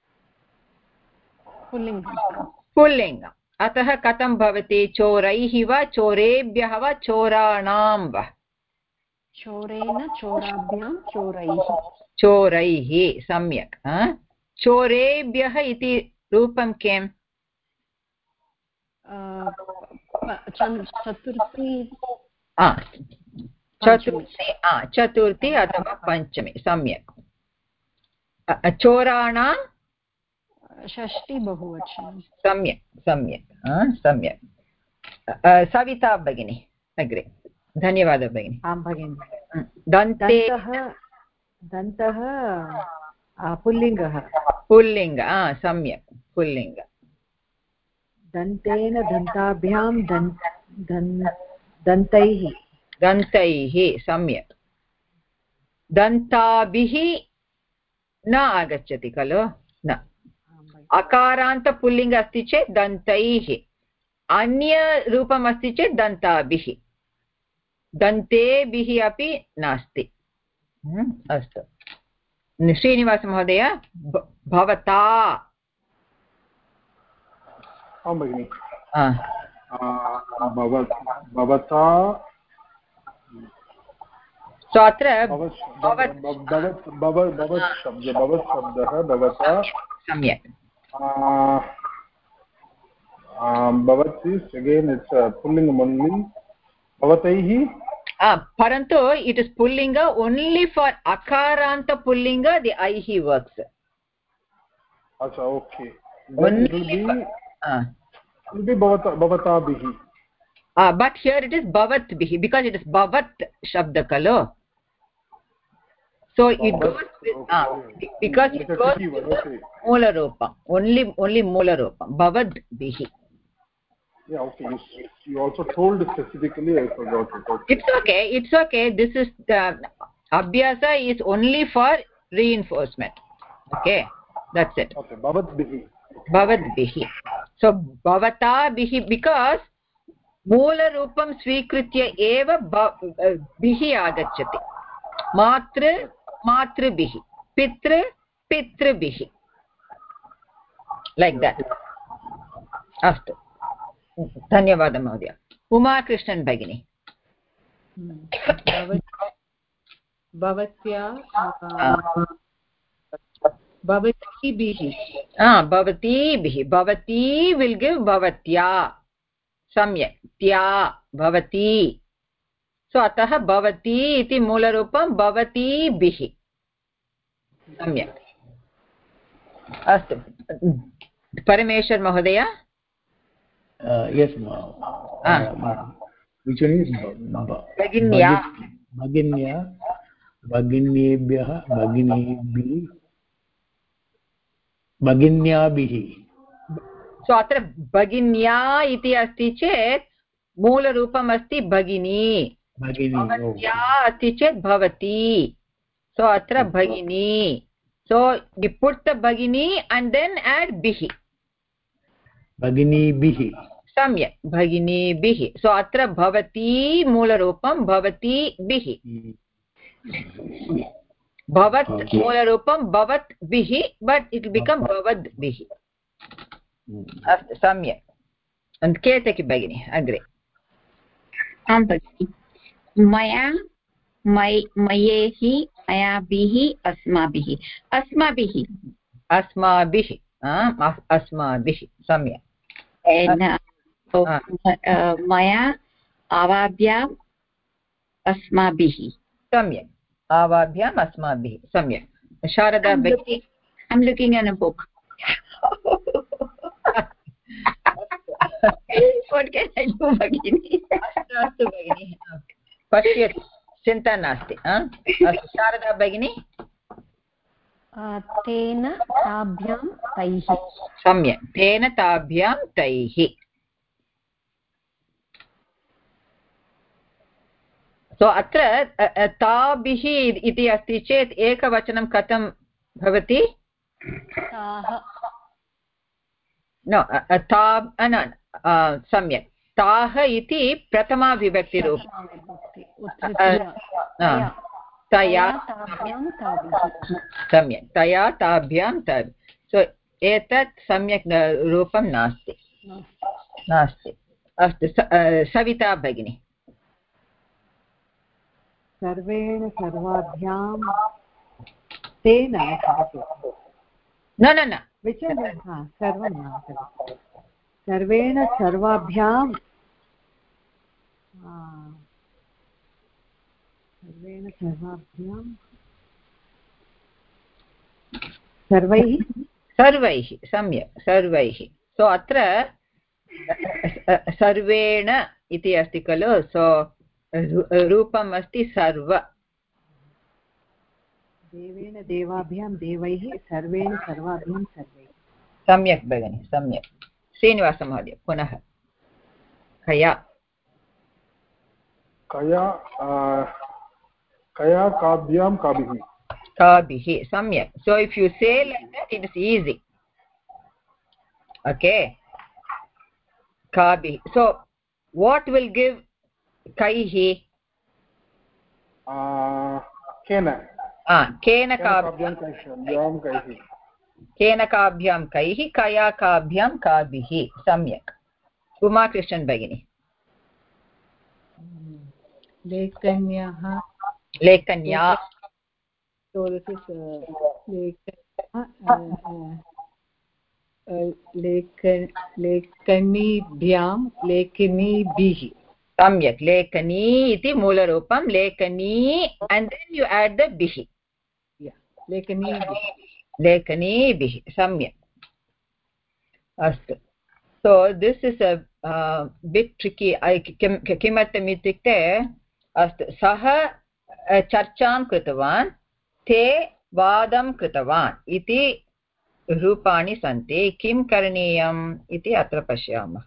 पुल्लिङ्गं.
पुल्लिङ्गम्. अतः कथं भवति? चोरैः वा चोरेभ्यः वा चोराणां वा?
चोरेण चोराभ्यां चोरैः.
चोरैः. सम्यक्. चोरेभ्यः इति रूपं किम्?
चतुर्थी
चतुर्थी चतुर्थी अथवा पञ्चमी. सम्यक्. चोराणां
षष्ठी बहुवचनं.
सम्यक् सम्यक् सम्यक्. सविता भगिनी अग्रे. धन्यवादः भगिनी.
आं भगिनि.
दन्तः
दन्तः पुल्लिङ्गः.
पुल्लिङ्ग. सम्यक्. पुल्लिङ्ग.
दन्तेन दन्ताभ्यां दन्तैः.
दन्तैः. सम्यक्. दन्ताभिः न आगच्छति खलु? न. अकारान्त पुल्लिङ्ग अस्ति चेत् दन्तैः. अन्यरूपम् अस्ति चेत् दन्ताभिः. दन्तेभिः अपि नास्ति. अस्तु. श्रीनिवास महोदय भवता.
आं भगिनि. भवता.
सो अत्र
भवत् शब्दः भवता.
सम्यक्.
भवत् इस् अगेन् इट्स् पुल्लिङ्गम् ओन्लि. भवतैः.
परन्तु इट् इस् पुल्लिङ्ग ओन्लि फार् अकारान्त पुल्लिङ्ग दि ऐः वर्क्स्.
अच्छा, ओके. भवताभिः.
बट् हियर् इट् इस् भवद्भिः बिकास् इट् इस् भवत् शब्द खलु. So it goes with uh, because it goes with the moola roopam. Only only moola roopam. Bavad bihi.
Yeah, okay. You, you also told specifically. I forgot it. Okay.
It's okay. It's okay. This is the abhyasa is only for reinforcement. Okay, that's it.
Okay. Bavad bihi.
Bavad bihi. So bhavata bihi because moola roopam svikritya eva bihi agacchati. Matra मातृभिः. पितृ पितृभिः. Like that. अस्तु. धन्यवादः महोदय. उमाकृष्णन् भगिनी.
भवत्या bhavatibihi.
ah bhavatibihi. Bhavati will give bhavatya. Samyak. Tya bhavati. So atah bhavati iti moolarupam bhavatibihi. Samyak. Astu. Parameshwar Mahodaya.
Uh, yes, ma'am.
Ah.
Which one is
Bhaginya.
Bhaginya. Bhaginyebhyah, Bhaginibhi, Bhaginyabhihi.
So atra Bhaginya iti asti chet moolarupam asti Bhagini.
Bhagini.
Bhavatya asti chet Bhavati. So atra Bhagini. So you put the Bhagini and then add Bihi.
Bhaginibhihi.
Samyak. Bhaginibihi. So atra Bhavati moolarupam Bhavati Bihi. Bhavat
Okay.
moolarupam Bhavat Bihi, but it will become Bhavad Bihi. Astu. Samyak. And Ketaki Bhagini. Agre.
आं भगिनि मया मय मयेहि मयाभिः अस्माभिः अस्माभिः
Asmabihi. Ah, Asmabihi. Samyak.
and मया आवाभ्याम् अस्माभिः
Samyak. Avabhyam asmabhihi. Samyak. Sharada Bhagini.
I'm looking in a book. What can I do, Bhagini?
Astu Bhagini. Pashyati. Chinta nasti. Astu. Sharada Bhagini.
तेन ताभ्यां तैः.
Samyak. Tena tabhyam taihi. So atra tabihi iti asti chet ekavachanam katam bhavati?
ताः.
No, tab no samyak. Taha iti prathama vibhakti roop. Taya
ताभ्यां ताभिः.
samyak. Taya tabhyam tab. So etat samyak roopam nasti. Nasti. Astu. Savita Bhagini.
सर्वेण सर्वाभ्यां तेन
No, no, no.
विचन्द्र सर्वं न सर्वेण सर्वाभ्यां सर्वेण सर्वाभ्यां सर्वैः
सर्वैः सम्यक् सर्वैः सो अत्र सर्वेण इति अस्ति खलु सो रूपम् अस्ति सर्व
देवेन देवाभ्यां देवैः सर्वेण सर्वाभ्यां सर्वैः
सम्यक् भगिनि सम्यक् श्रीनिवासमहोदय पुनः कया
कया कया काभ्यां काभिः
काभिः सम्यक् so if you say like that it is easy okay काभिः so what will give kaihi
uh kena
ah kena
काभ्यां काभ्यां कैः
केन काभ्यां कैः कया काभ्यां काभिः सम्यक् उमाकृष्णन् भगिनी
लेखन्याः
लेखन्या
so this is uh, लेखन लेखनीभ्यां लेखनीभिः
सम्यक् लेखनी इति मूलरूपं लेखनी and then you add the bihi
yeah लेखनीभिः
लेखनीभिः सम्यक् अस्तु so this is a uh, bit tricky I किमर्थम् इत्युक्ते अस्तु सः चर्चां कृतवान् ते वादं कृतवान् इति रूपाणि सन्ति किं करणीयम् इति अत्र पश्यामः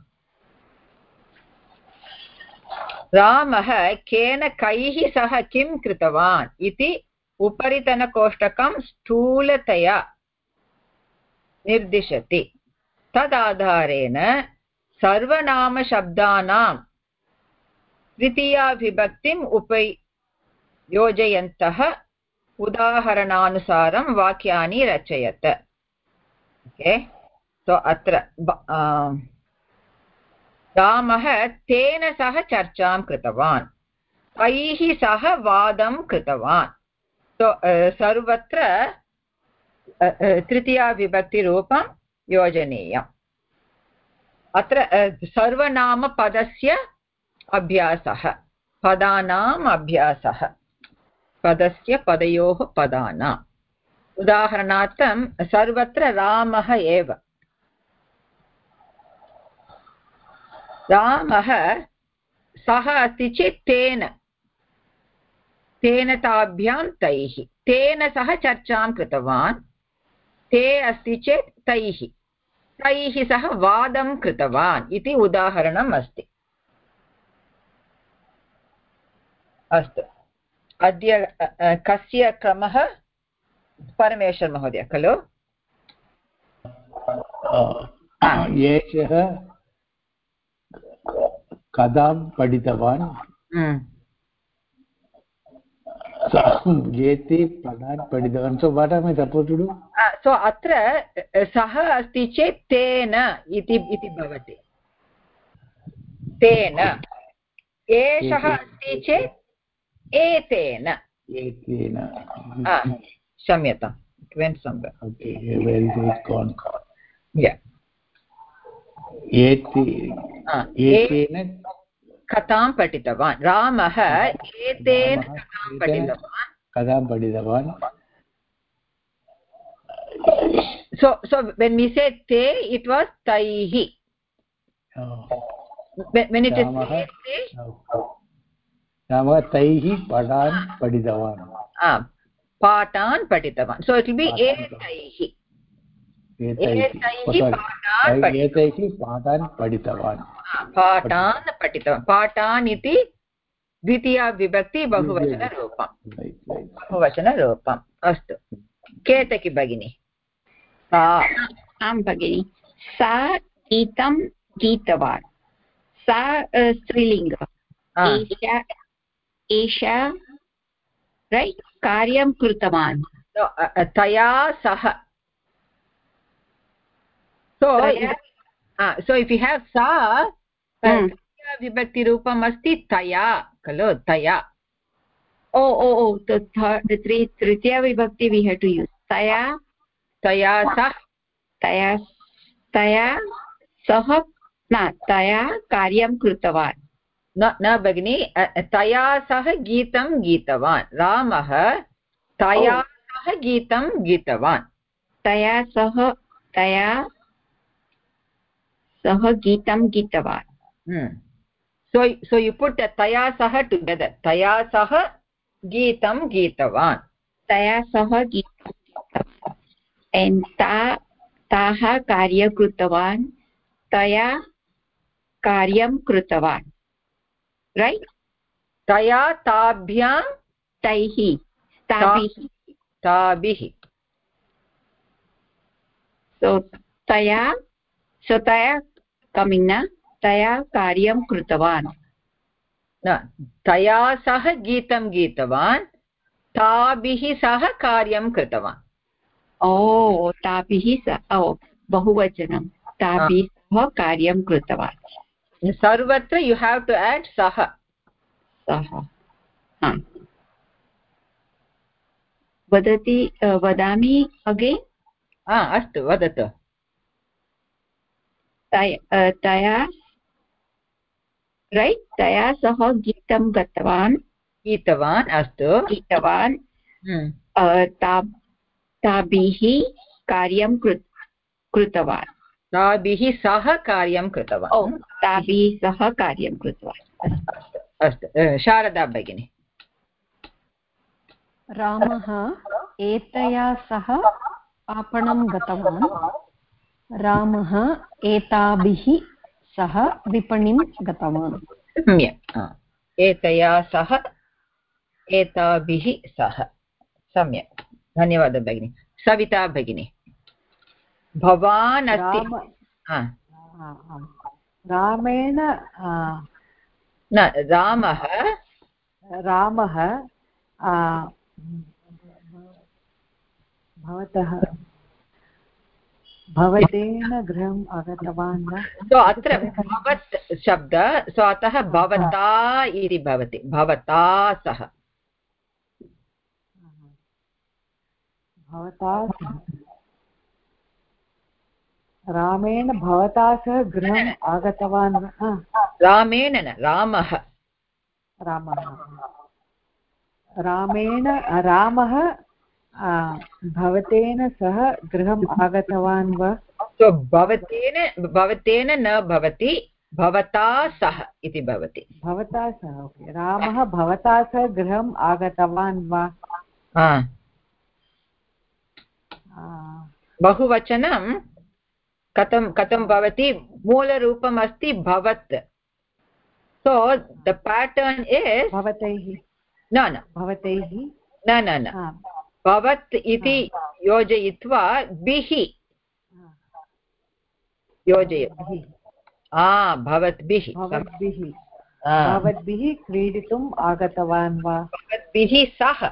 रामः केन कैः सह किं कृतवान् इति उपरितनकोष्टकं स्थूलतया निर्दिशति तदाधारेण सर्वनामशब्दानां तृतीयाविभक्तिम् उपयोजयन्तः उदाहरणानुसारं वाक्यानि रचयत ओके सो अत्र रामः तेन सह चर्चां कृतवान् कैः सह वादं कृतवान् सो सर्वत्र तृतीयाविभक्तिरूपं योजनीयम् अत्र सर्वनामपदस्य अभ्यासः पदानाम् अभ्यासः पदस्य पदयोः पदानाम् उदाहरणार्थं सर्वत्र रामः एव रामः सः अस्ति चेत् तेन तेन ताभ्यां तैः तेन सह चर्चां कृतवान् ते अस्ति चेत् तैः तैः सह वादं कृतवान् इति उदाहरणम् अस्ति अस्तु अद्य कस्य क्रमः परमेश्वर महोदय खलु
एषः कदा पठितवान् एते पदान् पठितवान् so what am I suppose to do
so अत्र सः अस्ति चेत् तेन इति इति भवति तेन एषः अस्ति चेत् एतेन
एतेन
क्षम्यतां went somewhere
okay where is it gone
yeah
एते एतेन
कथां पठितवान् रामः एतेन कथां पठितवान्
कथां पठितवान्
so so when we say te it was taihi when, when it is te
रामः तैः पदान् पठितवान्
ah पाठान् पठितवान् so it will be एतैः एतैः
पाठान् पठितवान्
पाठान् पठितवान् पाठान् इति द्वितीयाविभक्ति बहुवचनरूपं बहुवचनरूपम् अस्तु केतकी भगिनी सा
आं भगिनी सा गीतं गीतवान् सा स्त्रीलिङ्ग एषा एषा रैट् कार्यं कृतवान्
तया सह so so if you have sa विभक्तिरूपम् अस्ति तया खलु तया
oh oh oh the third the three tritiya vibhakti we have to use taya
तया सह
तया तया सह न तया कार्यं कृतवान्
न न भगिनी तया सह गीतं गीतवान् रामः तया सह गीतं गीतवान्
तया सह तया सह गीतं गीतवान्
so so you put तया सह together तया सह गीतं गीतवान्
तया सह गीतं and ता ताः कार्यं कृतवान् तया कार्यं कृतवान् right
तया ताभ्यां
तैः ताभिः
ताभिः
so तया so तया coming na तया कार्यं कृतवान्
न तया सह गीतं गीतवान् ताभिः सह कार्यं कृतवान्
ओ ताभिः सह ओ बहुवचनं ताभिः सह कार्यं कृतवान्
सर्वत्र you have to add सह
सह वदति वदामि again
अस्तु वदतु
तया रैट् तया सह गीतं गतवान्
गीतवान् अस्तु
गीतवान् ताभिः कार्यं कृतवान्
ताभिः सह कार्यं कृतवान्
ताभिः सह कार्यं कृतवान्
अस्तु शारदा भगिनी
रामः एतया सह आपणं गतवान् रामः एताभिः सह विपणिं गतवान्
सम्यक् एतया सह एताभिः सह सम्यक् धन्यवादः भगिनी सविता भगिनी भवान् अस्ति
रामेण
न रामः
रामः भवतः भवतेन गृहम् आगतवान् वा
सो अत्र भवत् शब्द सो अतः भवता इति भवति भवता सह
भवता रामेण भवता सह गृहम् आगतवान् वा?
रामेण न रामः
रामः रामेण रामः भवतेन सह गृहम् आगतवान् वा?
so भवतेन भवतेन न भवति भवता सह इति भवति
भवता सह ओके रामः भवता सह गृहम् आगतवान् वा?
बहुवचनं कथं कथं भवति मूलरूपम् अस्ति भवत् so the pattern is
भवतैः
न न
भवतैः
न न न भवत् इति योजयित्वा बिः योजयति आ भवद्भिः
भवद्भिः भवद्भिः क्रीडितुम् आगतवान् वा?
भवद्भिः सह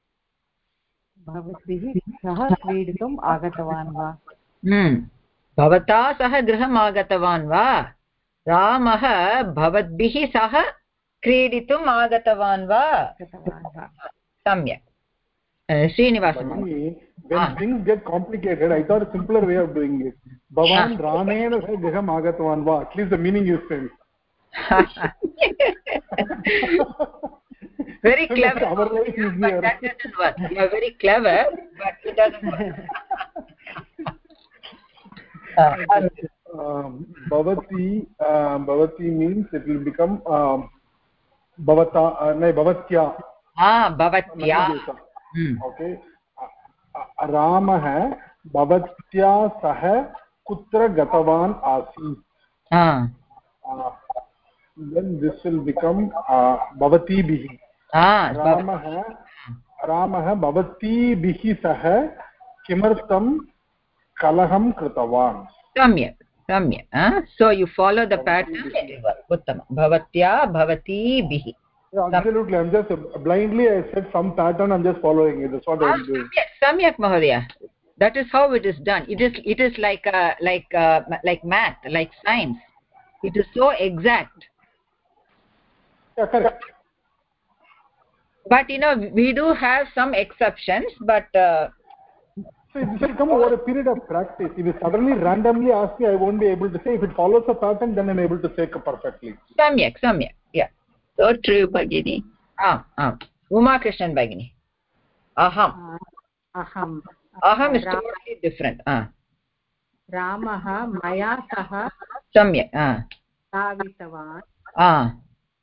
भवद्भिः सह क्रीडितुम् आगतवान् वा?
भवता सह गृहम् आगतवान् वा? रामः भवद्भिः सह क्रीडितुम् आगतवान् वा? सम्यक् Srinivasan
when things get complicated I thought a simpler way of doing it bhavan ramena sah griham agatavan va at least the meaning is same
very clever our life is easier that doesn't work you are very clever but it doesn't work
um, bhavati uh, bhavati means it will become um, bhavata uh, no bhavatya
ah bhavatya
okay ramah bhavatya sah kutra gatavan asit
ah
then this will become uh, bhavati bihi
ah
ramah ramah bhavati bihi sah kimartam kalaham kritavan
samyak samyak ah so you follow the pattern uttama bhavatya bhavati bihi
yeah, absolutely I'm just uh, blindly I said some pattern I'm just following it that's what I'm doing
samyak mahodaya that is how it is done it is it is like uh, like uh, like math like science it is so exact
yeah correct
but you know we do have some exceptions but uh,
so it will come over a period of practice if you suddenly randomly ask me I won't be able to say if it follows a pattern then I'm able to say perfectly
samyak samyak yeah
so true bagini
ah ah uma krishnan bagini aham
aham
aham is totally different ah
ramah maya sah
samyak ah
धावितवान्
ah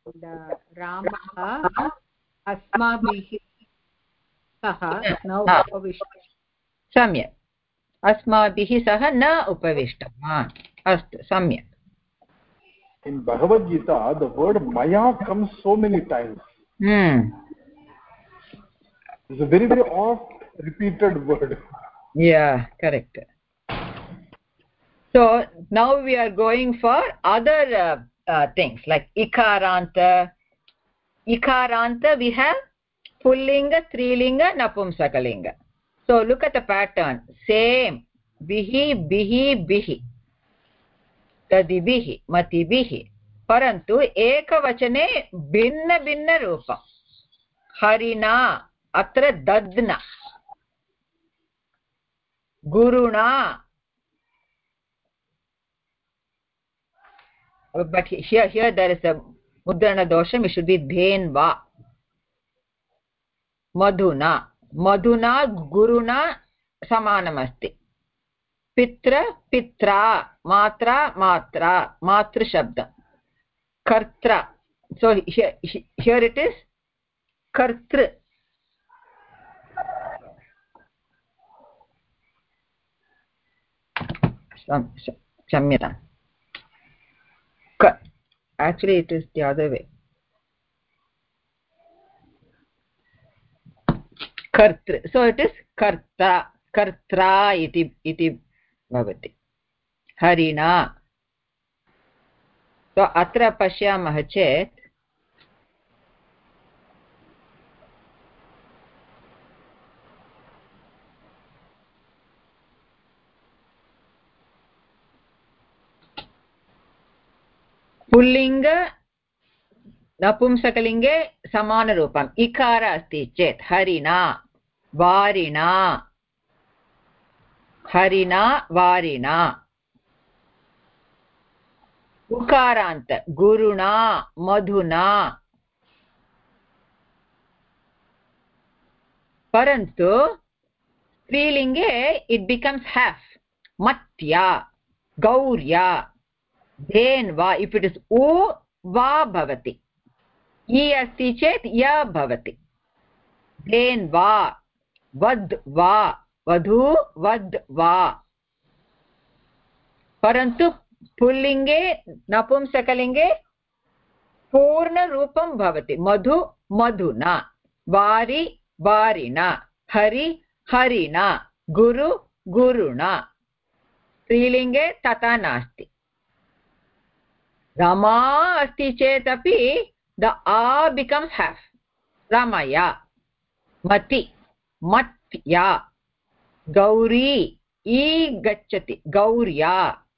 रामः अस्माभिः सह न उपविष्टः
सम्यक् अस्माभिः सह न उपविष्टवान् अस्तु सम्यक्
in Bhagavad Gita the word maya comes so many times
hmm
it's a very very oft repeated word
yeah correct so now we are going for other uh, uh, things like ikaranta ikaranta we have pullinga strilinga napumsakalinga so look at the pattern same bihi bihi bihi tadibihi matibihi parantu ekavachane bhinna bhinna roopam harina atra dadna guruna but here here there is a mudrana dosham it should be dhenva madhuna madhuna guruna samanam asti pitra pitra matra matra matru shabda kartra so here here it is kartr shamyata actually it is the other way kartr so it is karta kartra iti iti bhavati harina so atra pashyamah chet पुल्लिङ्ग नपुंसकलिङ्गे समानरूपम् इकार अस्ति चेत् हरिणा वारिणा हरिणा वारिणा उकारान्त गुरुणा मधुना परन्तु स्त्रीलिङ्गे it becomes half मत्या गौर्या धेन्वा if it is उ वा भवति इ अस्ति चेत् य भवति धेन्वा वद् वा वधू वद् वा परन्तु पुल्लिङ्गे नपुंसकलिङ्गे पूर्णरूपं भवति मधु मधुना वारि वारिणा हरि हरिणा गुरु गुरुणा स्त्रीलिङ्गे तथा नास्ति रमा अस्ति चेदपि द आ बिकम्स् हाफ् रमया मति मत्या गौरी ई गच्छति गौर्या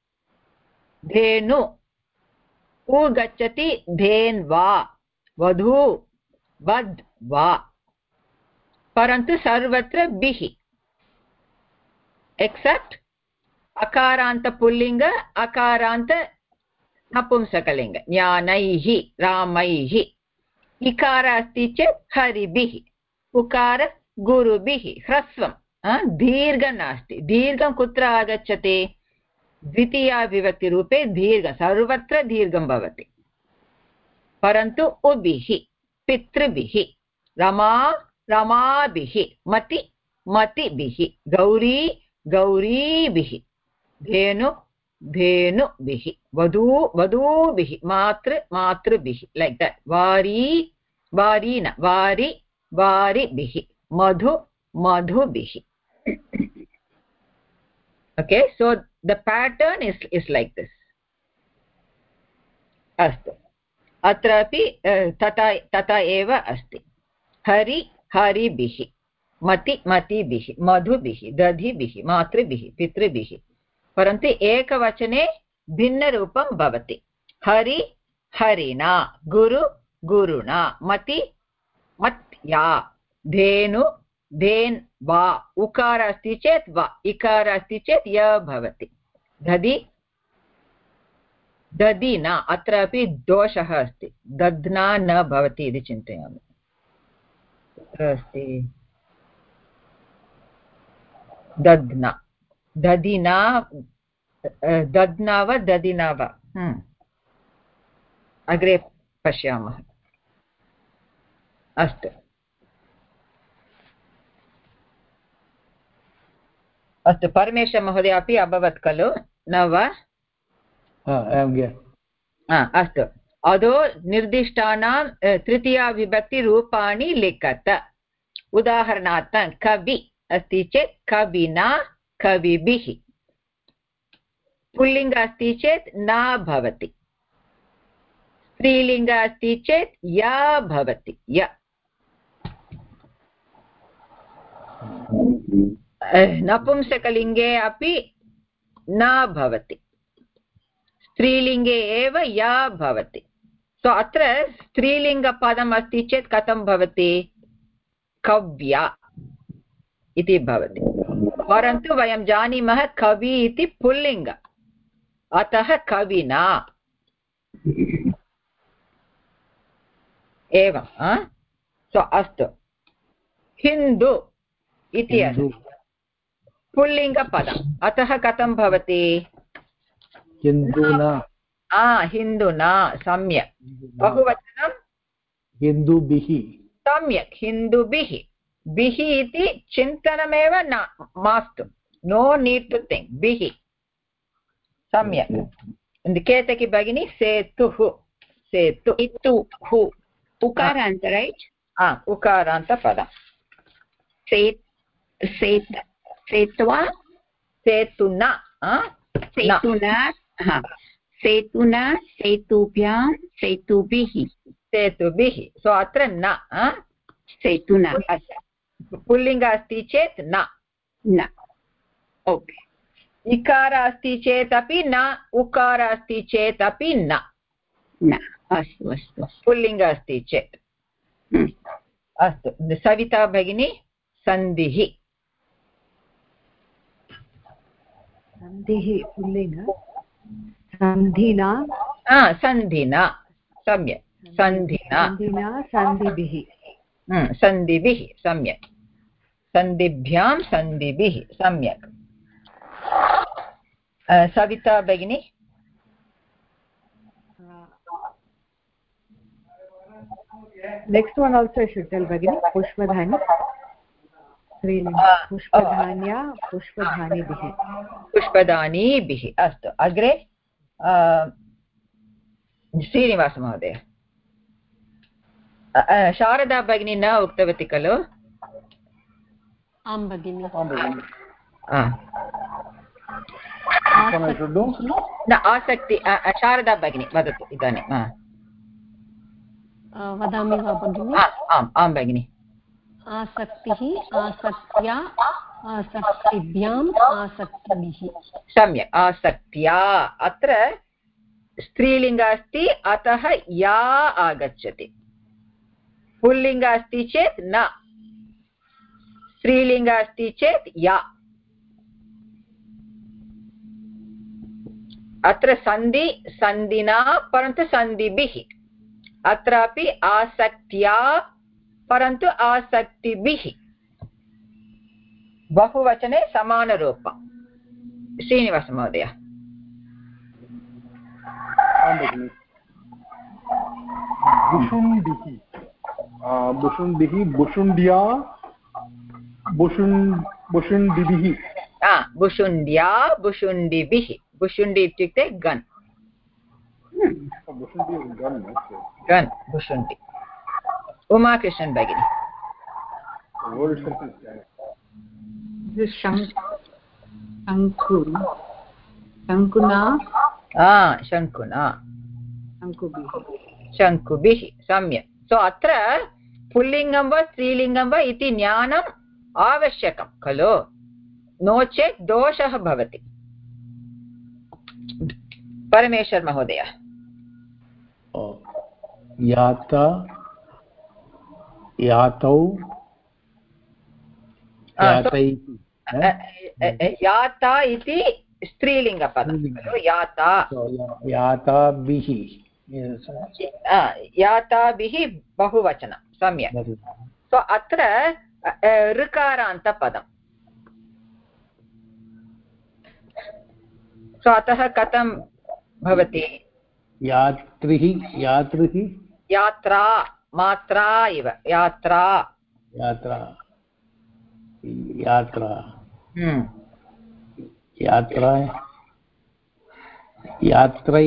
धेनु उ गच्छति धेन्वा वधू वद् वा परन्तु सर्वत्र बिहि एक्सेप्ट् अकारान्त पुल्लिङ्ग अकारान्त नपुंसकलिङ्ग ज्ञानैः रामैः इकार अस्ति चेत् हरिभिः उकार गुरुभिः ह्रस्वं दीर्घ नास्ति दीर्घं कुत्र आगच्छति द्वितीया विभक्तिरूपे दीर्घ सर्वत्र दीर्घं भवति परन्तु उभिः पितृभिः रमा रमाभिः मति मतिभिः गौरी गौरीभिः धेनु धेनुभिः वधू वधूभिः मातृ मातृभिः लैक् दट् वारी वारीन वारि वारिभिः मधु मधुभिः okay so the pattern is is like this astu atrapi tata tata eva asti hari haribih mati matibih madhubih dadhibih matribih pitribih परन्तु एकवचने भिन्नरूपं भवति हरि हरिणा गुरु गुरुणा मति मत्या धेनु धेन् वा उकार अस्ति चेत् वा इकार अस्ति चेत् य भवति दधि दधि न अत्रापि दोषः अस्ति दध्ना न भवति इति चिन्तयामि कुत्र अस्ति दध्ना दधिना दध्ना वा दधिना वा अग्रे पश्यामः अस्तु अस्तु परमेश्वर महोदय अपि अभवत् खलु न वा अस्तु अधो निर्दिष्टानां तृतीया विभक्तिरूपाणि लिखत उदाहरणार्थं कवि अस्ति चेत् कविना कविभिः पुल्लिङ्ग अस्ति चेत् न भवति स्त्रीलिङ्ग अस्ति चेत् य भवति य नपुंसकलिङ्गे अपि न भवति स्त्रीलिङ्गे एव य भवति सो अत्र स्त्रीलिङ्गपदम् अस्ति चेत् कथं भवति कव्या इति भवति परन्तु वयं जानीमः कवि इति पुल्लिङ्ग अतः कविना एवं सो अस्तु हिन्दु इति अस्ति पुल्लिङ्गपदम् अतः कथं भवति
हिन्दुना
हिन्दुना सम्यक् बहुवचनं
हिन्दुभिः
सम्यक् हिन्दुभिः बिः इति चिन्तनमेव न मास्तु नो नीड् टु थिङ्क् बिः सम्यक् केतकी भगिनी सेतुः सेतु
सेतुः उकारान्त रैट्
उकारान्तपदम्
सेत् सेत् सेत्वा
सेतुना
सेतुना सेतुना सेतुभ्यां सेतुभिः
सेतुभिः सो अत्र न
सेतुना
पुल्लिङ्ग अस्ति चेत् न
न ओके
इकार अस्ति चेत् अपि न उकार अस्ति चेत् अपि न
न अस्तु अस्तु
पुल्लिङ्ग अस्ति चेत् अस्तु सविता भगिनी सन्धिः
सन्धिः पुल्लिङ्ग सन्धिना
सन्धिना सम्यक् सन्धिना
सन्धिना सन्धिभिः
सन्धिभिः सम्यक् सन्धिभ्यां सन्धिभिः सम्यक् सविता भगिनी
next one also I should tell bagini pushpadhani strilinga pushpadhanya pushpadhanibih
पुष्पदानीभिः अस्तु अग्रे श्रीनिवास महोदय शारदा भगिनी न उक्तवती खलु
आं भगिनि
न आसक्ति शारदा भगिनी वदतु इदानीं
वदामि वा भगिनि
आम् आं भगिनि
आसक्तिः आसक्त्या आसक्तिभ्याम् आसक्तिभिः
सम्यक् आसक्त्या अत्र स्त्रीलिङ्ग अस्ति अतः या आगच्छति पुल्लिङ्ग अस्ति चेत् न स्त्रीलिङ्ग अस्ति चेत् या अत्र सन्धि सन्धिना परन्तु सन्धिभिः अत्रापि आसक्त्या परन्तु आसक्तिभिः बहुवचने समानरूपं श्रीनिवास महोदय
बुषुण्डिः बुषुण्डिः बुषुण्ड्या बुषुण् बुषुण्डिभिः
बुषुण्ड्या बुषुण्डिभिः बुषुण्डि इत्युक्ते गन् गन् बुषुण्डि उमाकृष्णन् भगिनी
शङ्कु शङ्कुना
शङ्कुना
शङ्कुभिः
शङ्कुभिः सम्यक् सो अत्र पुल्लिङ्गं वा स्त्रीलिङ्गं वा इति ज्ञानम् आवश्यकं खलु नो चेत् दोषः भवति परमेश्वर महोदय
याता यातौ
याता इति स्त्रीलिङ्गपदं याता
याताभिः
याताभिः बहुवचनं सम्यक् सो अत्र ऋकारान्तपदं सो अतः कथं भवति
यात्रिः यात्रिः
यात्रा मात्रा इव यात्रा
यात्रा यात्रा यात्रा यात्रै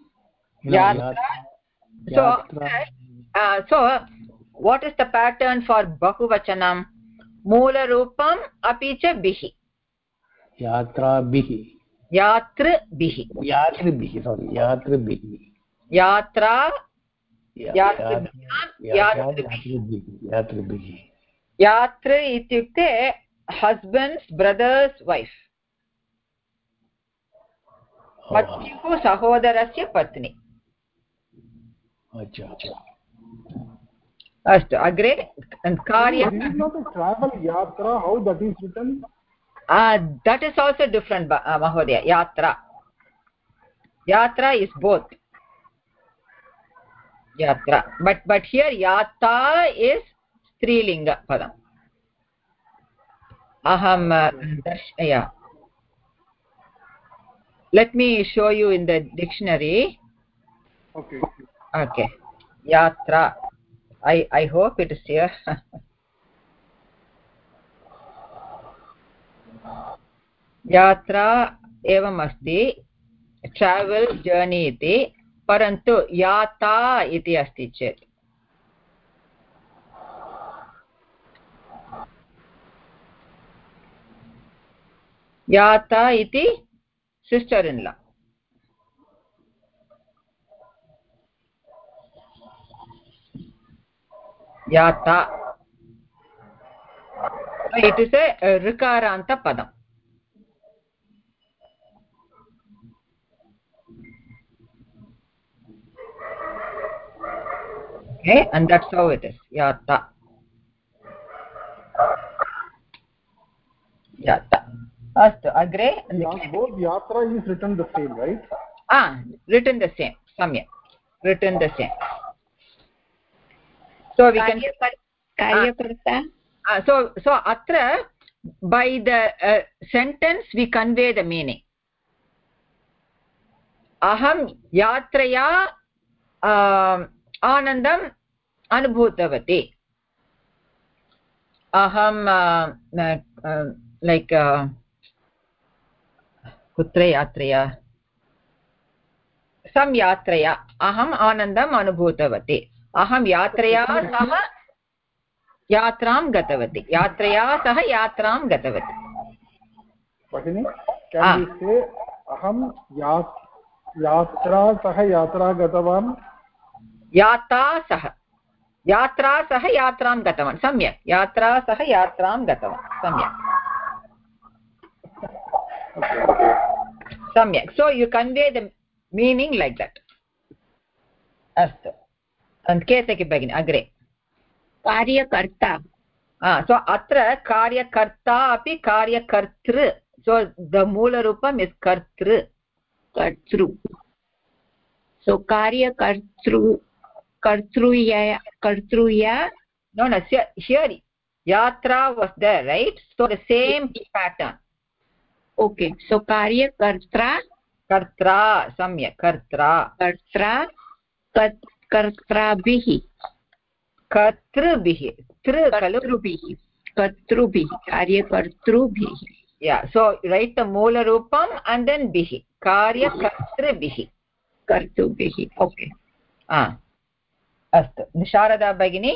so uh, so what is the pattern for bahuvachanam moolarupam api cha bihi
यात्राभिः
यात्रिभिः
यात्रिभिः sorry यात्रिभिः
यात्रा
यात्रिभिः
यात्र इत्युक्ते हस्बेण्ड्स् ब्रदर्स् वैफ् पत्युः सहोदरस्य पत्नी अस्तु अग्रे कार्यं
travel yatra how that is written
uh, that is also different uh, mahodaya yatra yatra is both yatra but but here yata is strilinga padam aham uh, yeah let me show you in the dictionary
okay
okay yatra i i hope it is here यात्रा एवम् अस्ति travel journey इति परन्तु याता इति अस्ति चेत् याता इति सिस्टर् इन् लॉ याता it is a rikaranta padam okay and that's how it is yata yata अस्तु अग्रे
both yatra is written the same, right?
ah written the same samyak written the same so we can
karyakarta
uh, so so atra by the uh, sentence we convey the meaning aham yatraya uh, anandam anubhutavati aham uh, uh, like uh, kutra yatraya sam yatraya aham anandam anubhutavati aham yatraya sah यात्रां गतवती यात्रया सह यात्रां गतवती
Bhagini, can we say aham yatra sah yatra gatavan
यात्रा सह यात्रा सह यात्रां गतवान् सम्यक् यात्रा सह यात्रां गतवान् सम्यक् सम्यक् so you convey the meaning like that अस्तु केतकी भगिनी अग्रे
कार्यकर्ता
so अत्र कार्यकर्ता अपि कार्यकर्तृ so the मूलरूपम् is कर्तृ
कर्तृ so कार्यकर्तृ कर्तृया कर्तृया
no no here yatra was there right so the same pattern
okay so कार्यकर्ता
कर्त्रा सम्यक् कर्त्रा
कर्त्रा कर्त्राभिः
कर्तृभिः
कर्तृभिः कर्तृभिः कार्यकर्तृभिः
yeah so write the moola roopam and then bihi karya kartrubihi
kartrubihi okay
ah astu nisharada bagini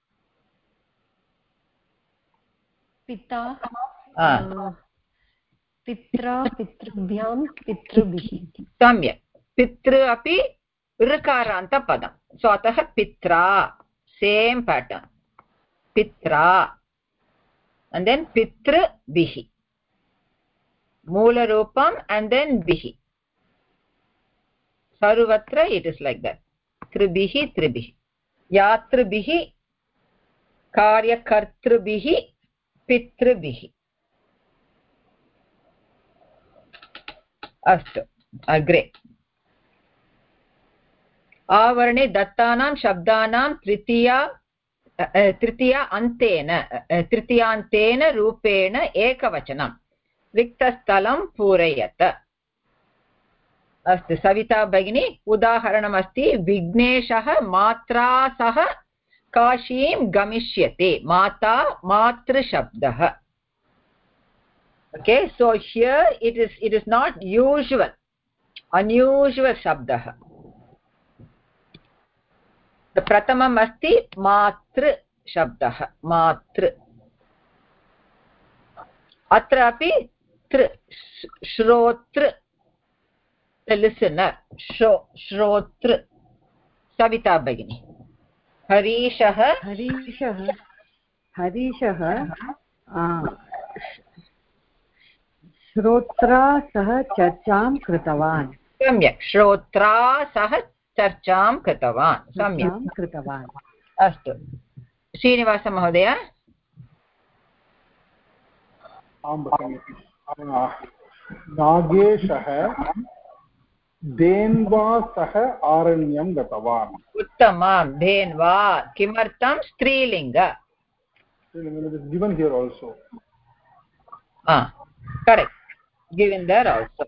पिता
ah
पित्रा पितृभ्यां पितृभिः
samyak pitru api ऋकारन्त padam so atah pitra same pattern pitra and then pitru bihi moola roopam and then bihi sarvatra it is like that tribihi tribihi yatribihi karyakartrubihi pitrubihi अस्तु अग्रे आवरणे दत्तानां शब्दानां तृतीया तृतीया अन्तेन तृतीयान्तेन रूपेण एकवचनं रिक्तस्थलं पूरयत अस्तु सविता भगिनी उदाहरणमस्ति विघ्नेशः मात्रा सह काशीं गमिष्यति माता मातृशब्दः okay so here it is it is not usual unusual shabdah the pratamam asti matru shabdah matru atra api tr shrotr the listener shro shrotr savita bagini harishah
हरीशः हरीशः श्रोत्रा सह चर्चां कृतवान्
सम्यक् श्रोत्रा सह चर्चां कृतवान् सम्यक्
कृतवान्
अस्तु श्रीनिवास महोदय
आं भगिनि नागेशः धेन्वा सह आरण्यं गतवान्
उत्तमं धेन्वा किमर्थं स्त्रीलिङ्ग
given here also
ah correct given there also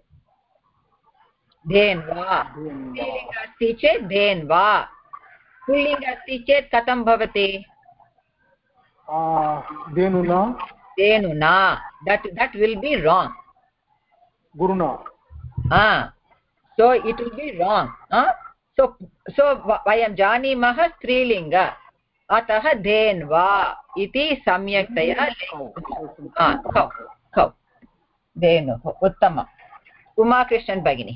धेन्वा स्त्रीलिङ्ग अस्ति चेत् धेन्वा पुल्लिङ्ग अस्ति चेत् कथं भवति
धेनुना
धेनुना that that will be wrong
guruna
ah so it will be wrong ah so so vayam janimah strilinga atah dhenva iti samyaktaya ah kau kau dhenu uttama uma krishnan bagini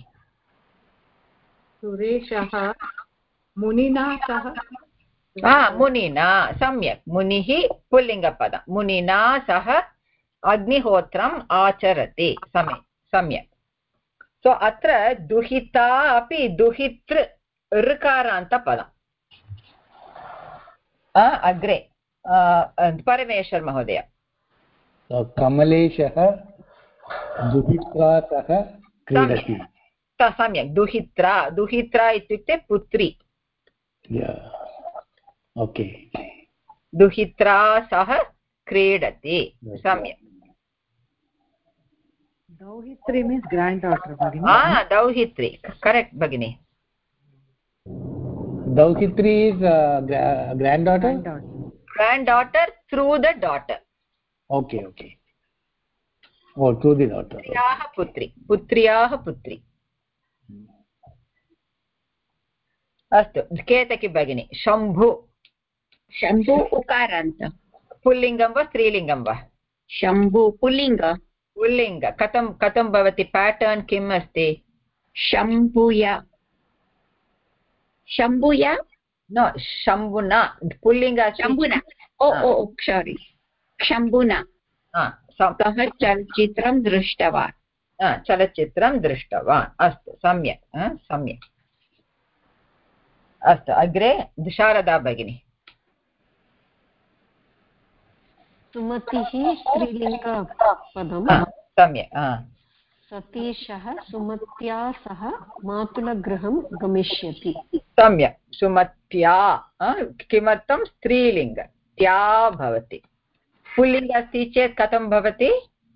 सुरेशः मुनिना सह
ah munina samyak munihi pullingapada munina सह अग्निहोत्रम् आचरति सम्यक् सम्यक् so अत्र दुहिता अपि दुहितृ ऋकारान्तपदम् अग्रे परमेश्वर महोदय
कमलेशः दुहित्रा सह क्रीडति
सम्यक् दुहित्रा दुहित्रा इत्युक्ते पुत्री
ओके
दुहित्रा सह क्रीडति सम्यक्
दौहित्री मीन्स् ग्राण्ड् डाटर् भगिनि
दौहित्री करेक्ट् भगिनि
दौहित्री is granddaughter
granddaughter through the daughter
okay okay oh through the daughter
पुत्र्याः पुत्री पुत्र्याः पुत्री अस्तु केतकी भगिनी शम्भु
शम्भु उकारान्त
पुल्लिङ्गं वा स्त्रीलिङ्गं वा
शम्भु पुल्लिङ्ग
पुल्लिङ्ग कथं कथं भवति पैटर्न् किम् अस्ति
शम्भुय शम्भुय
न शम्भुना पुल्लिङ्ग
शम्भुना ओ ओ सारी शम्भुना सः चलच्चित्रं दृष्टवान्
चलच्चित्रं दृष्टवान् अस्तु सम्यक् सम्यक् अस्तु अग्रे शारदा भगिनी
सुमतिः स्त्रीलिङ्गपदं
सम्यक्
सतीशः सुमत्या सह मातुलगृहं गमिष्यति
सम्यक् सुमत्या किमर्थं स्त्रीलिङ्ग त्या भवति पुल्लिङ्ग अस्ति चेत् कथं भवति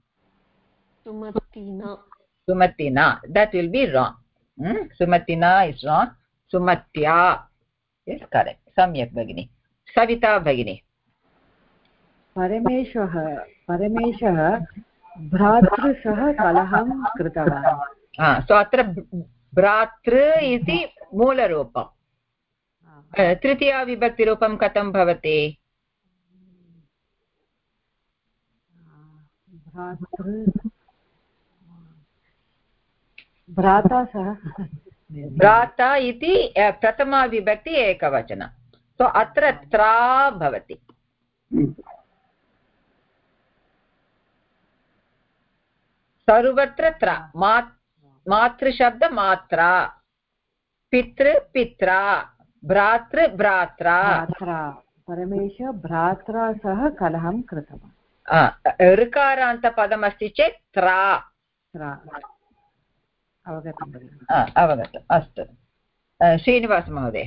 सुमतिना
सुमतिना that will be wrong hmm? सुमतिना is wrong सुमत्या is correct सम्यक् भगिनी सविता भगिनी
परमेशः परमेशः भ्रातृसह कलहं कृतवान्
सो अत्र भ्रातृ इति मूलरूपं तृतीया विभक्तिरूपं कथं भवति
भ्राता सह
भ्राता इति प्रथमा विभक्ति एकवचनं सो अत्र त्रा भवति सर्वत्र त्रा मातृशब्द मात्रा पितृ पित्रा भ्रातृ भ्रात्रा
परमेश भ्रात्रा सह कलहं कृतवान्
ऋकारान्तपदमस्ति चेत् त्रा
अवगतम्
अवगतम् अस्तु श्रीनिवास महोदय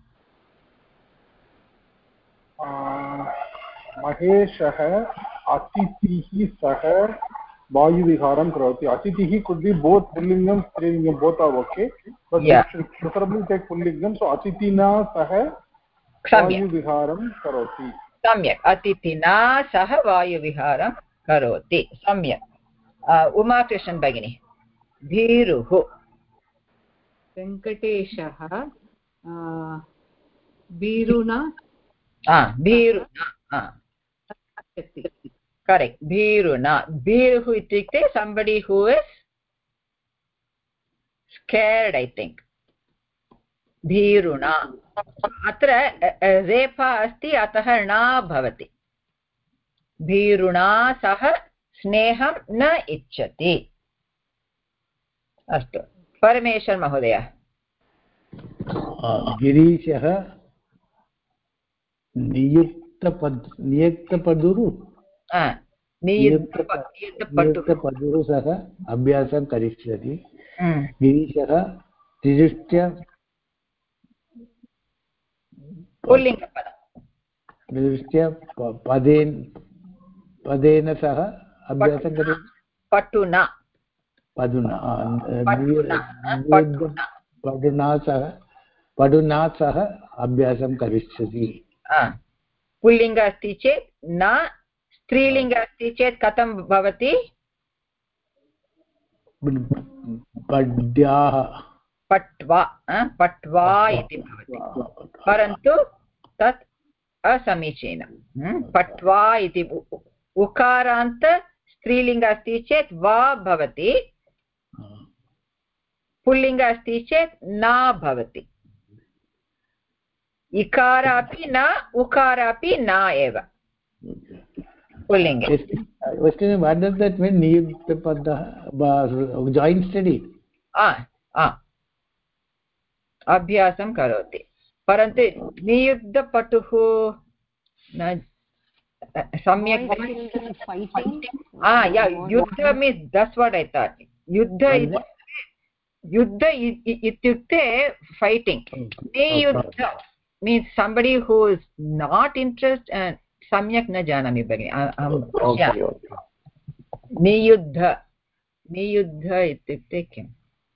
महेशः अतिथिः सह वायुविहारं करोति अतिथिः could be both पुल्लिङ्गं स्त्रीलिङ्गं both are okay but yeah. should preferably take पुल्लिङ्गं so अतिथिना सह वायुविहारं करोति
सम्यक् अतिथिना सह वायुविहारं करोति सम्यक् उमाकृष्णन् भगिनी भीरुः
वेङ्कटेशः भीरुना
भीरुना करेक्ट् भीरुना भीरुः इत्युक्ते somebody who is scared I think भीरुना अत्र रेफा अस्ति अतः न भवति भीरुना सह स्नेहं न इच्छति अस्तु परमेश्वर महोदय
गिरीशः नियुक्तपद् नियुक्तपदुः नियुक्तपदुः सह अभ्यासं करिष्यति गिरीशः त्रिदृष्ट्य
पुल्लिङ्गपदं
त्रिदृष्ट्य पदेन पदेन सह अभ्यासं करोति
पटुना
पदुना पडुना सह पडुना सह अभ्यासं करिष्यति
पुल्लिङ्ग अस्ति चेत् न स्त्रीलिङ्ग अस्ति चेत् कथं भवति
पड्याः
पट्वा पट्वा इति भवति परन्तु तत् असमीचीनं पट्वा इति उकारान्त स्त्रीलिङ्ग अस्ति चेत् वा भवति पुल्लिङ्ग अस्ति चेत् न भवति इकार अपि न उकार अपि न एव पुल्लिङ्गे
what does that mean niyuktapadah joint study
अभ्यासं करोति परन्तु नियुक्तपटुः न samyak
fighting.
Ah, yeah, yuddha means, that's what I thought. Yuddha yuddha ityukte fighting. Niyuddha means somebody who is not interested and samyak na janami bagini. Yeah. Niyuddha niyuddha ityukte kim?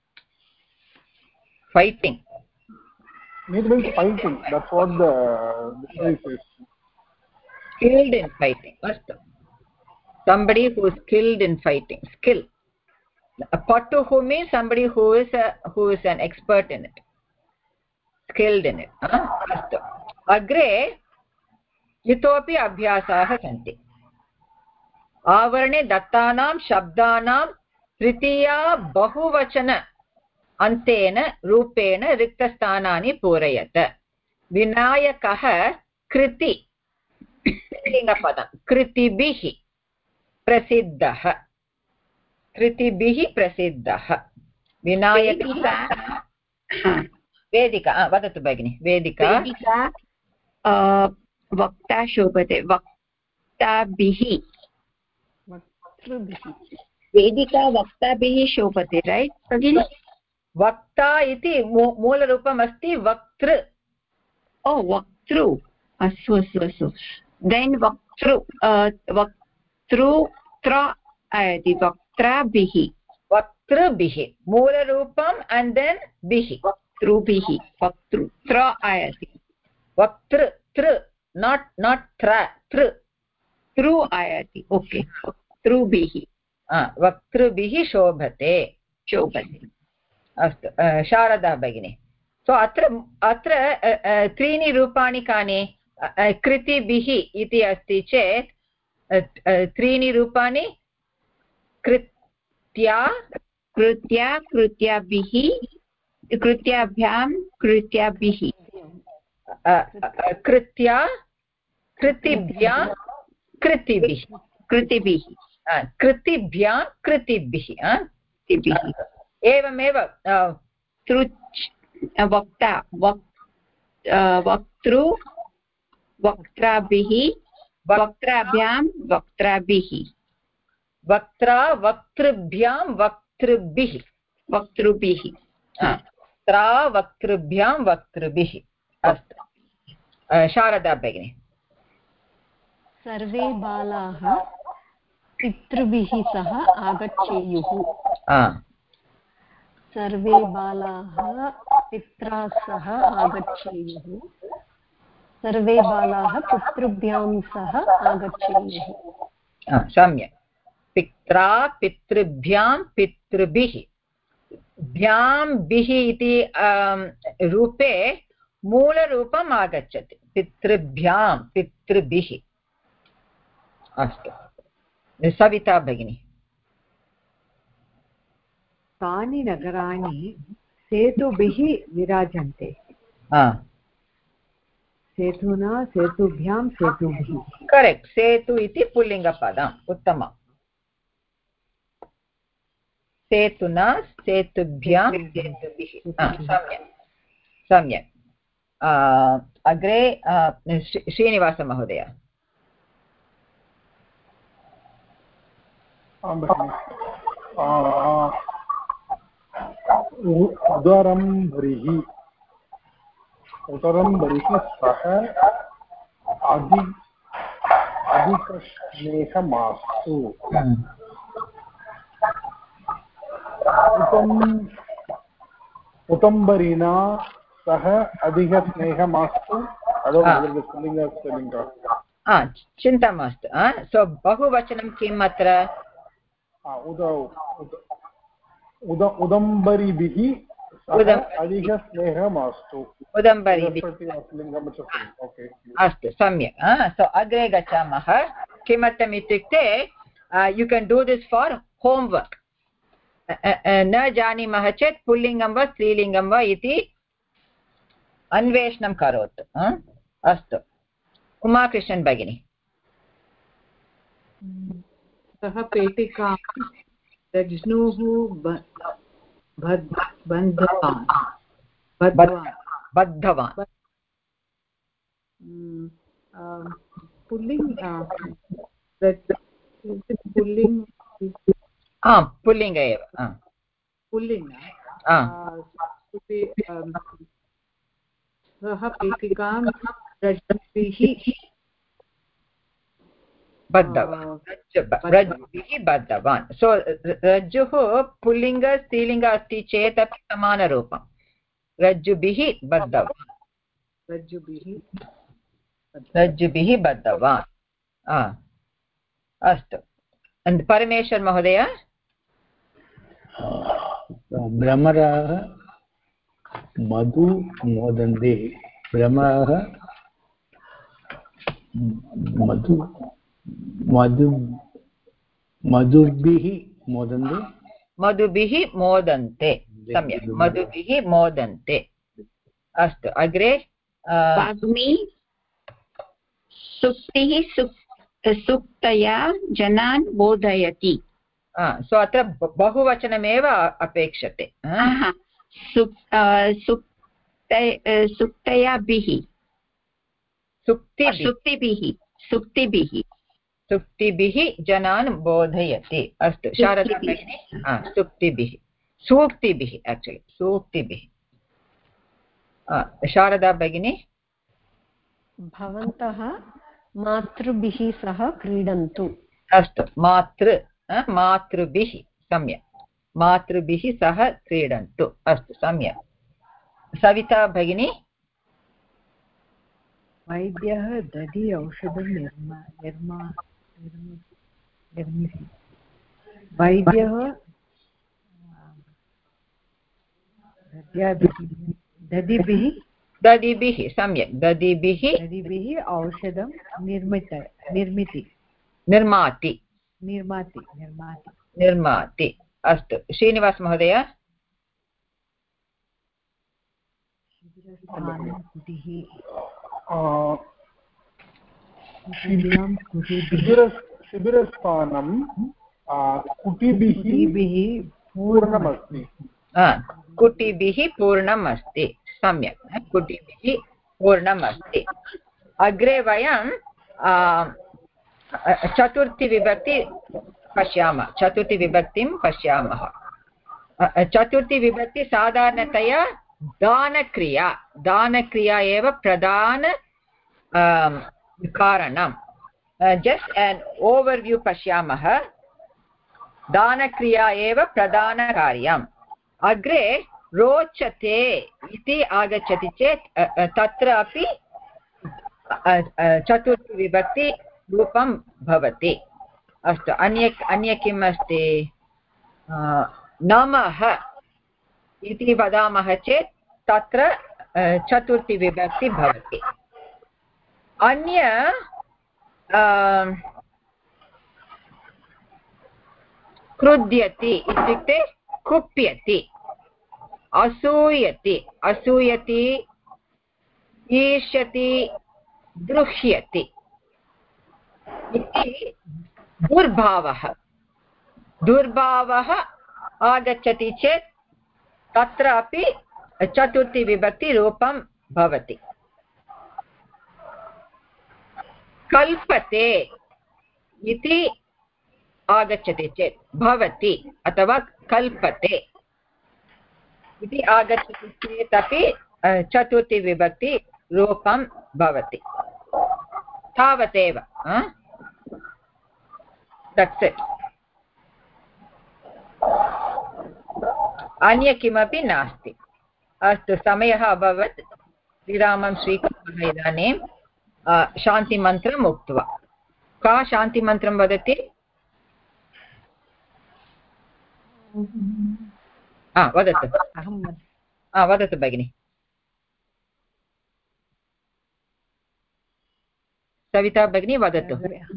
Fighting.
It means fighting. That's what the dictionary says.
Skilled in fighting. Somebody who is skilled in fighting. Skill. A patuhu means somebody who is a, who is an expert in it. Skilled in it. Astu. Agre itopi abhyasaah santi. Avarane dattanam shabdanam tritiya bahuvachana antena rupena riktasthanani purayat. Vinayakah kriti लिङ्गपदं कृतिभिः प्रसिद्धः कृतिभिः प्रसिद्धः विनायकः वेदिका वदतु भगिनि वेदिका
वेदिका वक्ता शोभते वक्ताभिः वेदिका वक्ताभिः शोभते right भगिनि
वक्ता इति मूलरूपम् अस्ति वक्तृ
ओ वक्तृ अस्तु अस्तु अस्तु देन् वक्तृ वक्तृ त्र आयति वक्त्राभिः
वक्तृभिः मूलरूपम् and then बिः
वक्तृभिः वक्तृ त्र आयति
वक्तृ तृ not not त्र तृ
तृ आयति ओके वक्तृभिः
वक्तृभिः शोभते
शोभते
अस्तु शारदा भगिनी सो अत्र अत्र त्रीणि रूपाणि कानि कृतिभिः इति अस्ति चेत् त्रीणि रूपाणि कृत्या
कृत्या कृत्याभिः कृत्याभ्यां कृत्याभिः
कृत्या कृतिभ्यां कृतिभिः
कृतिभिः
कृतिभ्यां कृतिभिः एवमेव
तृच् वक्ता वक्तृ वक्त्राभिः वक्त्राभ्यां वक्त्राभिः
वक्त्रा वक्तृभ्यां वक्तृभिः
वक्तृभिः
त्रा वक्तृभ्यां वक्तृभिः अस्तु शारदा भगिनी
सर्वे बालाः पितृभिः सह आगच्छेयुः सर्वे बालाः पित्रा सह आगच्छेयुः सर्वे बालाः पितृभ्यां सह आगच्छेयुः
सम्यक् पित्रा पितृभ्यां पितृभिः भ्यां बिः इति रूपे मूलरूपम् आगच्छति पितृभ्यां पितृभिः अस्तु सविता भगिनी
कानि नगराणि सेतुभिः विराजन्ते सेतुना सेतुभ्यां सेतुभिः
करेक्ट् सेतु इति पुल्लिङ्गपदम् उत्तमम् सेतुना सेतुभ्यां सेतुभिः सम्यक् सम्यक् अग्रे श्रीनिवास महोदय
उदरम्बरिः उदरम्बरिः सः अधि अधिकस्नेहमास्तु उतम्बरिना सह अधिकस्नेहमास्तु
चिन्ता मास्तु सो बहुवचनं किम् अत्र
उदम्बरिभिः अधिकस्नेहमास्तु
उदम्बरिभिः अस्तु सम्यक् सो अग्रे गच्छामः किमर्थम् इत्युक्ते you can do this for homework न जानीमः चेत् पुल्लिङ्गं वा स्त्रीलिङ्गं वा इति अन्वेषणं करोतु अस्तु उमाकृष्णन् भगिनी
सः पेटिका रज्नुः बद्धवान्
बद्धवान्
पुल्लिङ्ग् पुल्लिङ्ग्
आम् पुल्लिङ्ग एव
पुल्लिङ्ग सः पेटिकां रज्जुभिः
रज्जुभिः बद्धवान् सो रज्जुः पुल्लिङ्ग स्त्रीलिङ्ग अस्ति चेत् अपि समानरूपं रज्जुभिः बद्धवान्
रज्जुभिः
रज्जुभिः बद्धवान् अस्तु परमेश्वर महोदय
भ्रमराः मधु मोदन्ते भ्रमराः मधु मधु मधुभिः मोदन्ते
मधुभिः मोदन्ते सम्यक् मधुभिः मोदन्ते अस्तु अग्रे
वाग्मी सुप्तिः सुप्तया जनान् बोधयति
सो अत्र बहुवचनमेव अपेक्षते
सुप्तयाभिः सुप्तिभिः सुप्तिभिः
सुप्तिभिः जनान् बोधयति अस्तु शारदा भगिनी सुप्तिभिः सूक्तिभिः एक्चुअली सूक्तिभिः शारदा भगिनी
भवन्तः मातृभिः सह क्रीडन्तु
अस्तु मातृ मातृभिः सम्यक् मातृभिः सह क्रीडन्तु अस्तु सम्यक् सविता भगिनी
वैद्यः दधि औषधं निर्मा निर्मा निर्मिति वैद्यः दधिभिः
दधिभिः सम्यक् दधिभिः
दधिभिः औषधं निर्मित निर्मिति
निर्माति
निर्माति निर्माति
निर्माति अस्तु श्रीनिवास महोदय
शिबिरस्थानं कुटिभिः पूर्णमस्ति
कुटिभिः पूर्णम् अस्ति सम्यक् कुटिभिः पूर्णम् अस्ति अग्रे वयं चतुर्थीविभक्ति पश्यामः चतुर्थीविभक्तिं पश्यामः चतुर्थीविभक्ति साधारणतया दानक्रिया दानक्रिया एव प्रधान कारणं जस्ट् एन् ओवर्व्यू पश्यामः दानक्रिया एव प्रधानकार्यम् अग्रे रोचते इति आगच्छति चेत् तत्र अपि चतुर्थीविभक्ति रूपं भवति अस्तु अन्य अन्य किम् अस्ति नमः इति वदामः चेत् तत्र चतुर्थीविभक्ति भवति अन्य क्रुध्यति इत्युक्ते कुप्यति असूयति असूयति ईर्ष्यति दृह्यति इति दुर्भावः दुर्भावः आगच्छति चेत् तत्र अपि चतुर्थीविभक्तिरूपं भवति कल्पते इति आगच्छति चेत् भवति अथवा कल्पते इति आगच्छति चेत् अपि चतुर्थीविभक्तिरूपं भवति तावदेव दट्स् इट् अन्य किमपि नास्ति अस्तु समयः अभवत् विरामं स्वीकुर्मः इदानीं शान्तिमन्त्रम् उक्त्वा का शान्तिमन्त्रं वदति वदतु वदतु भगिनि सविता भगिनी वदतु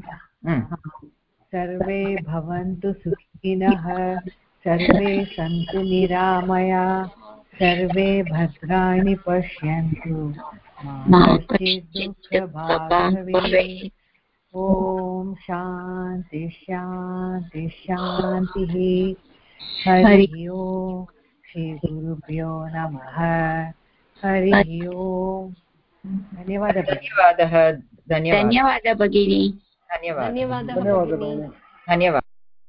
सर्वे भवन्तु सुखिनः सर्वे सन्तु निरामया सर्वे भद्राणि पश्यन्तु मा कश्चित् दुःखभाग् भवेत् ॐ शान्ति शान्ति शान्तिः हरिः ओम् श्रीगुरुभ्यो नमः हरिः ओम् धन्यवादः
धन्यवादः धन्यवादः
धन्यवादः भगिनी
धन्यवादः
धन्यवादः
धन्यवादः
भगिनी।
भगिनी।
धन्यवादः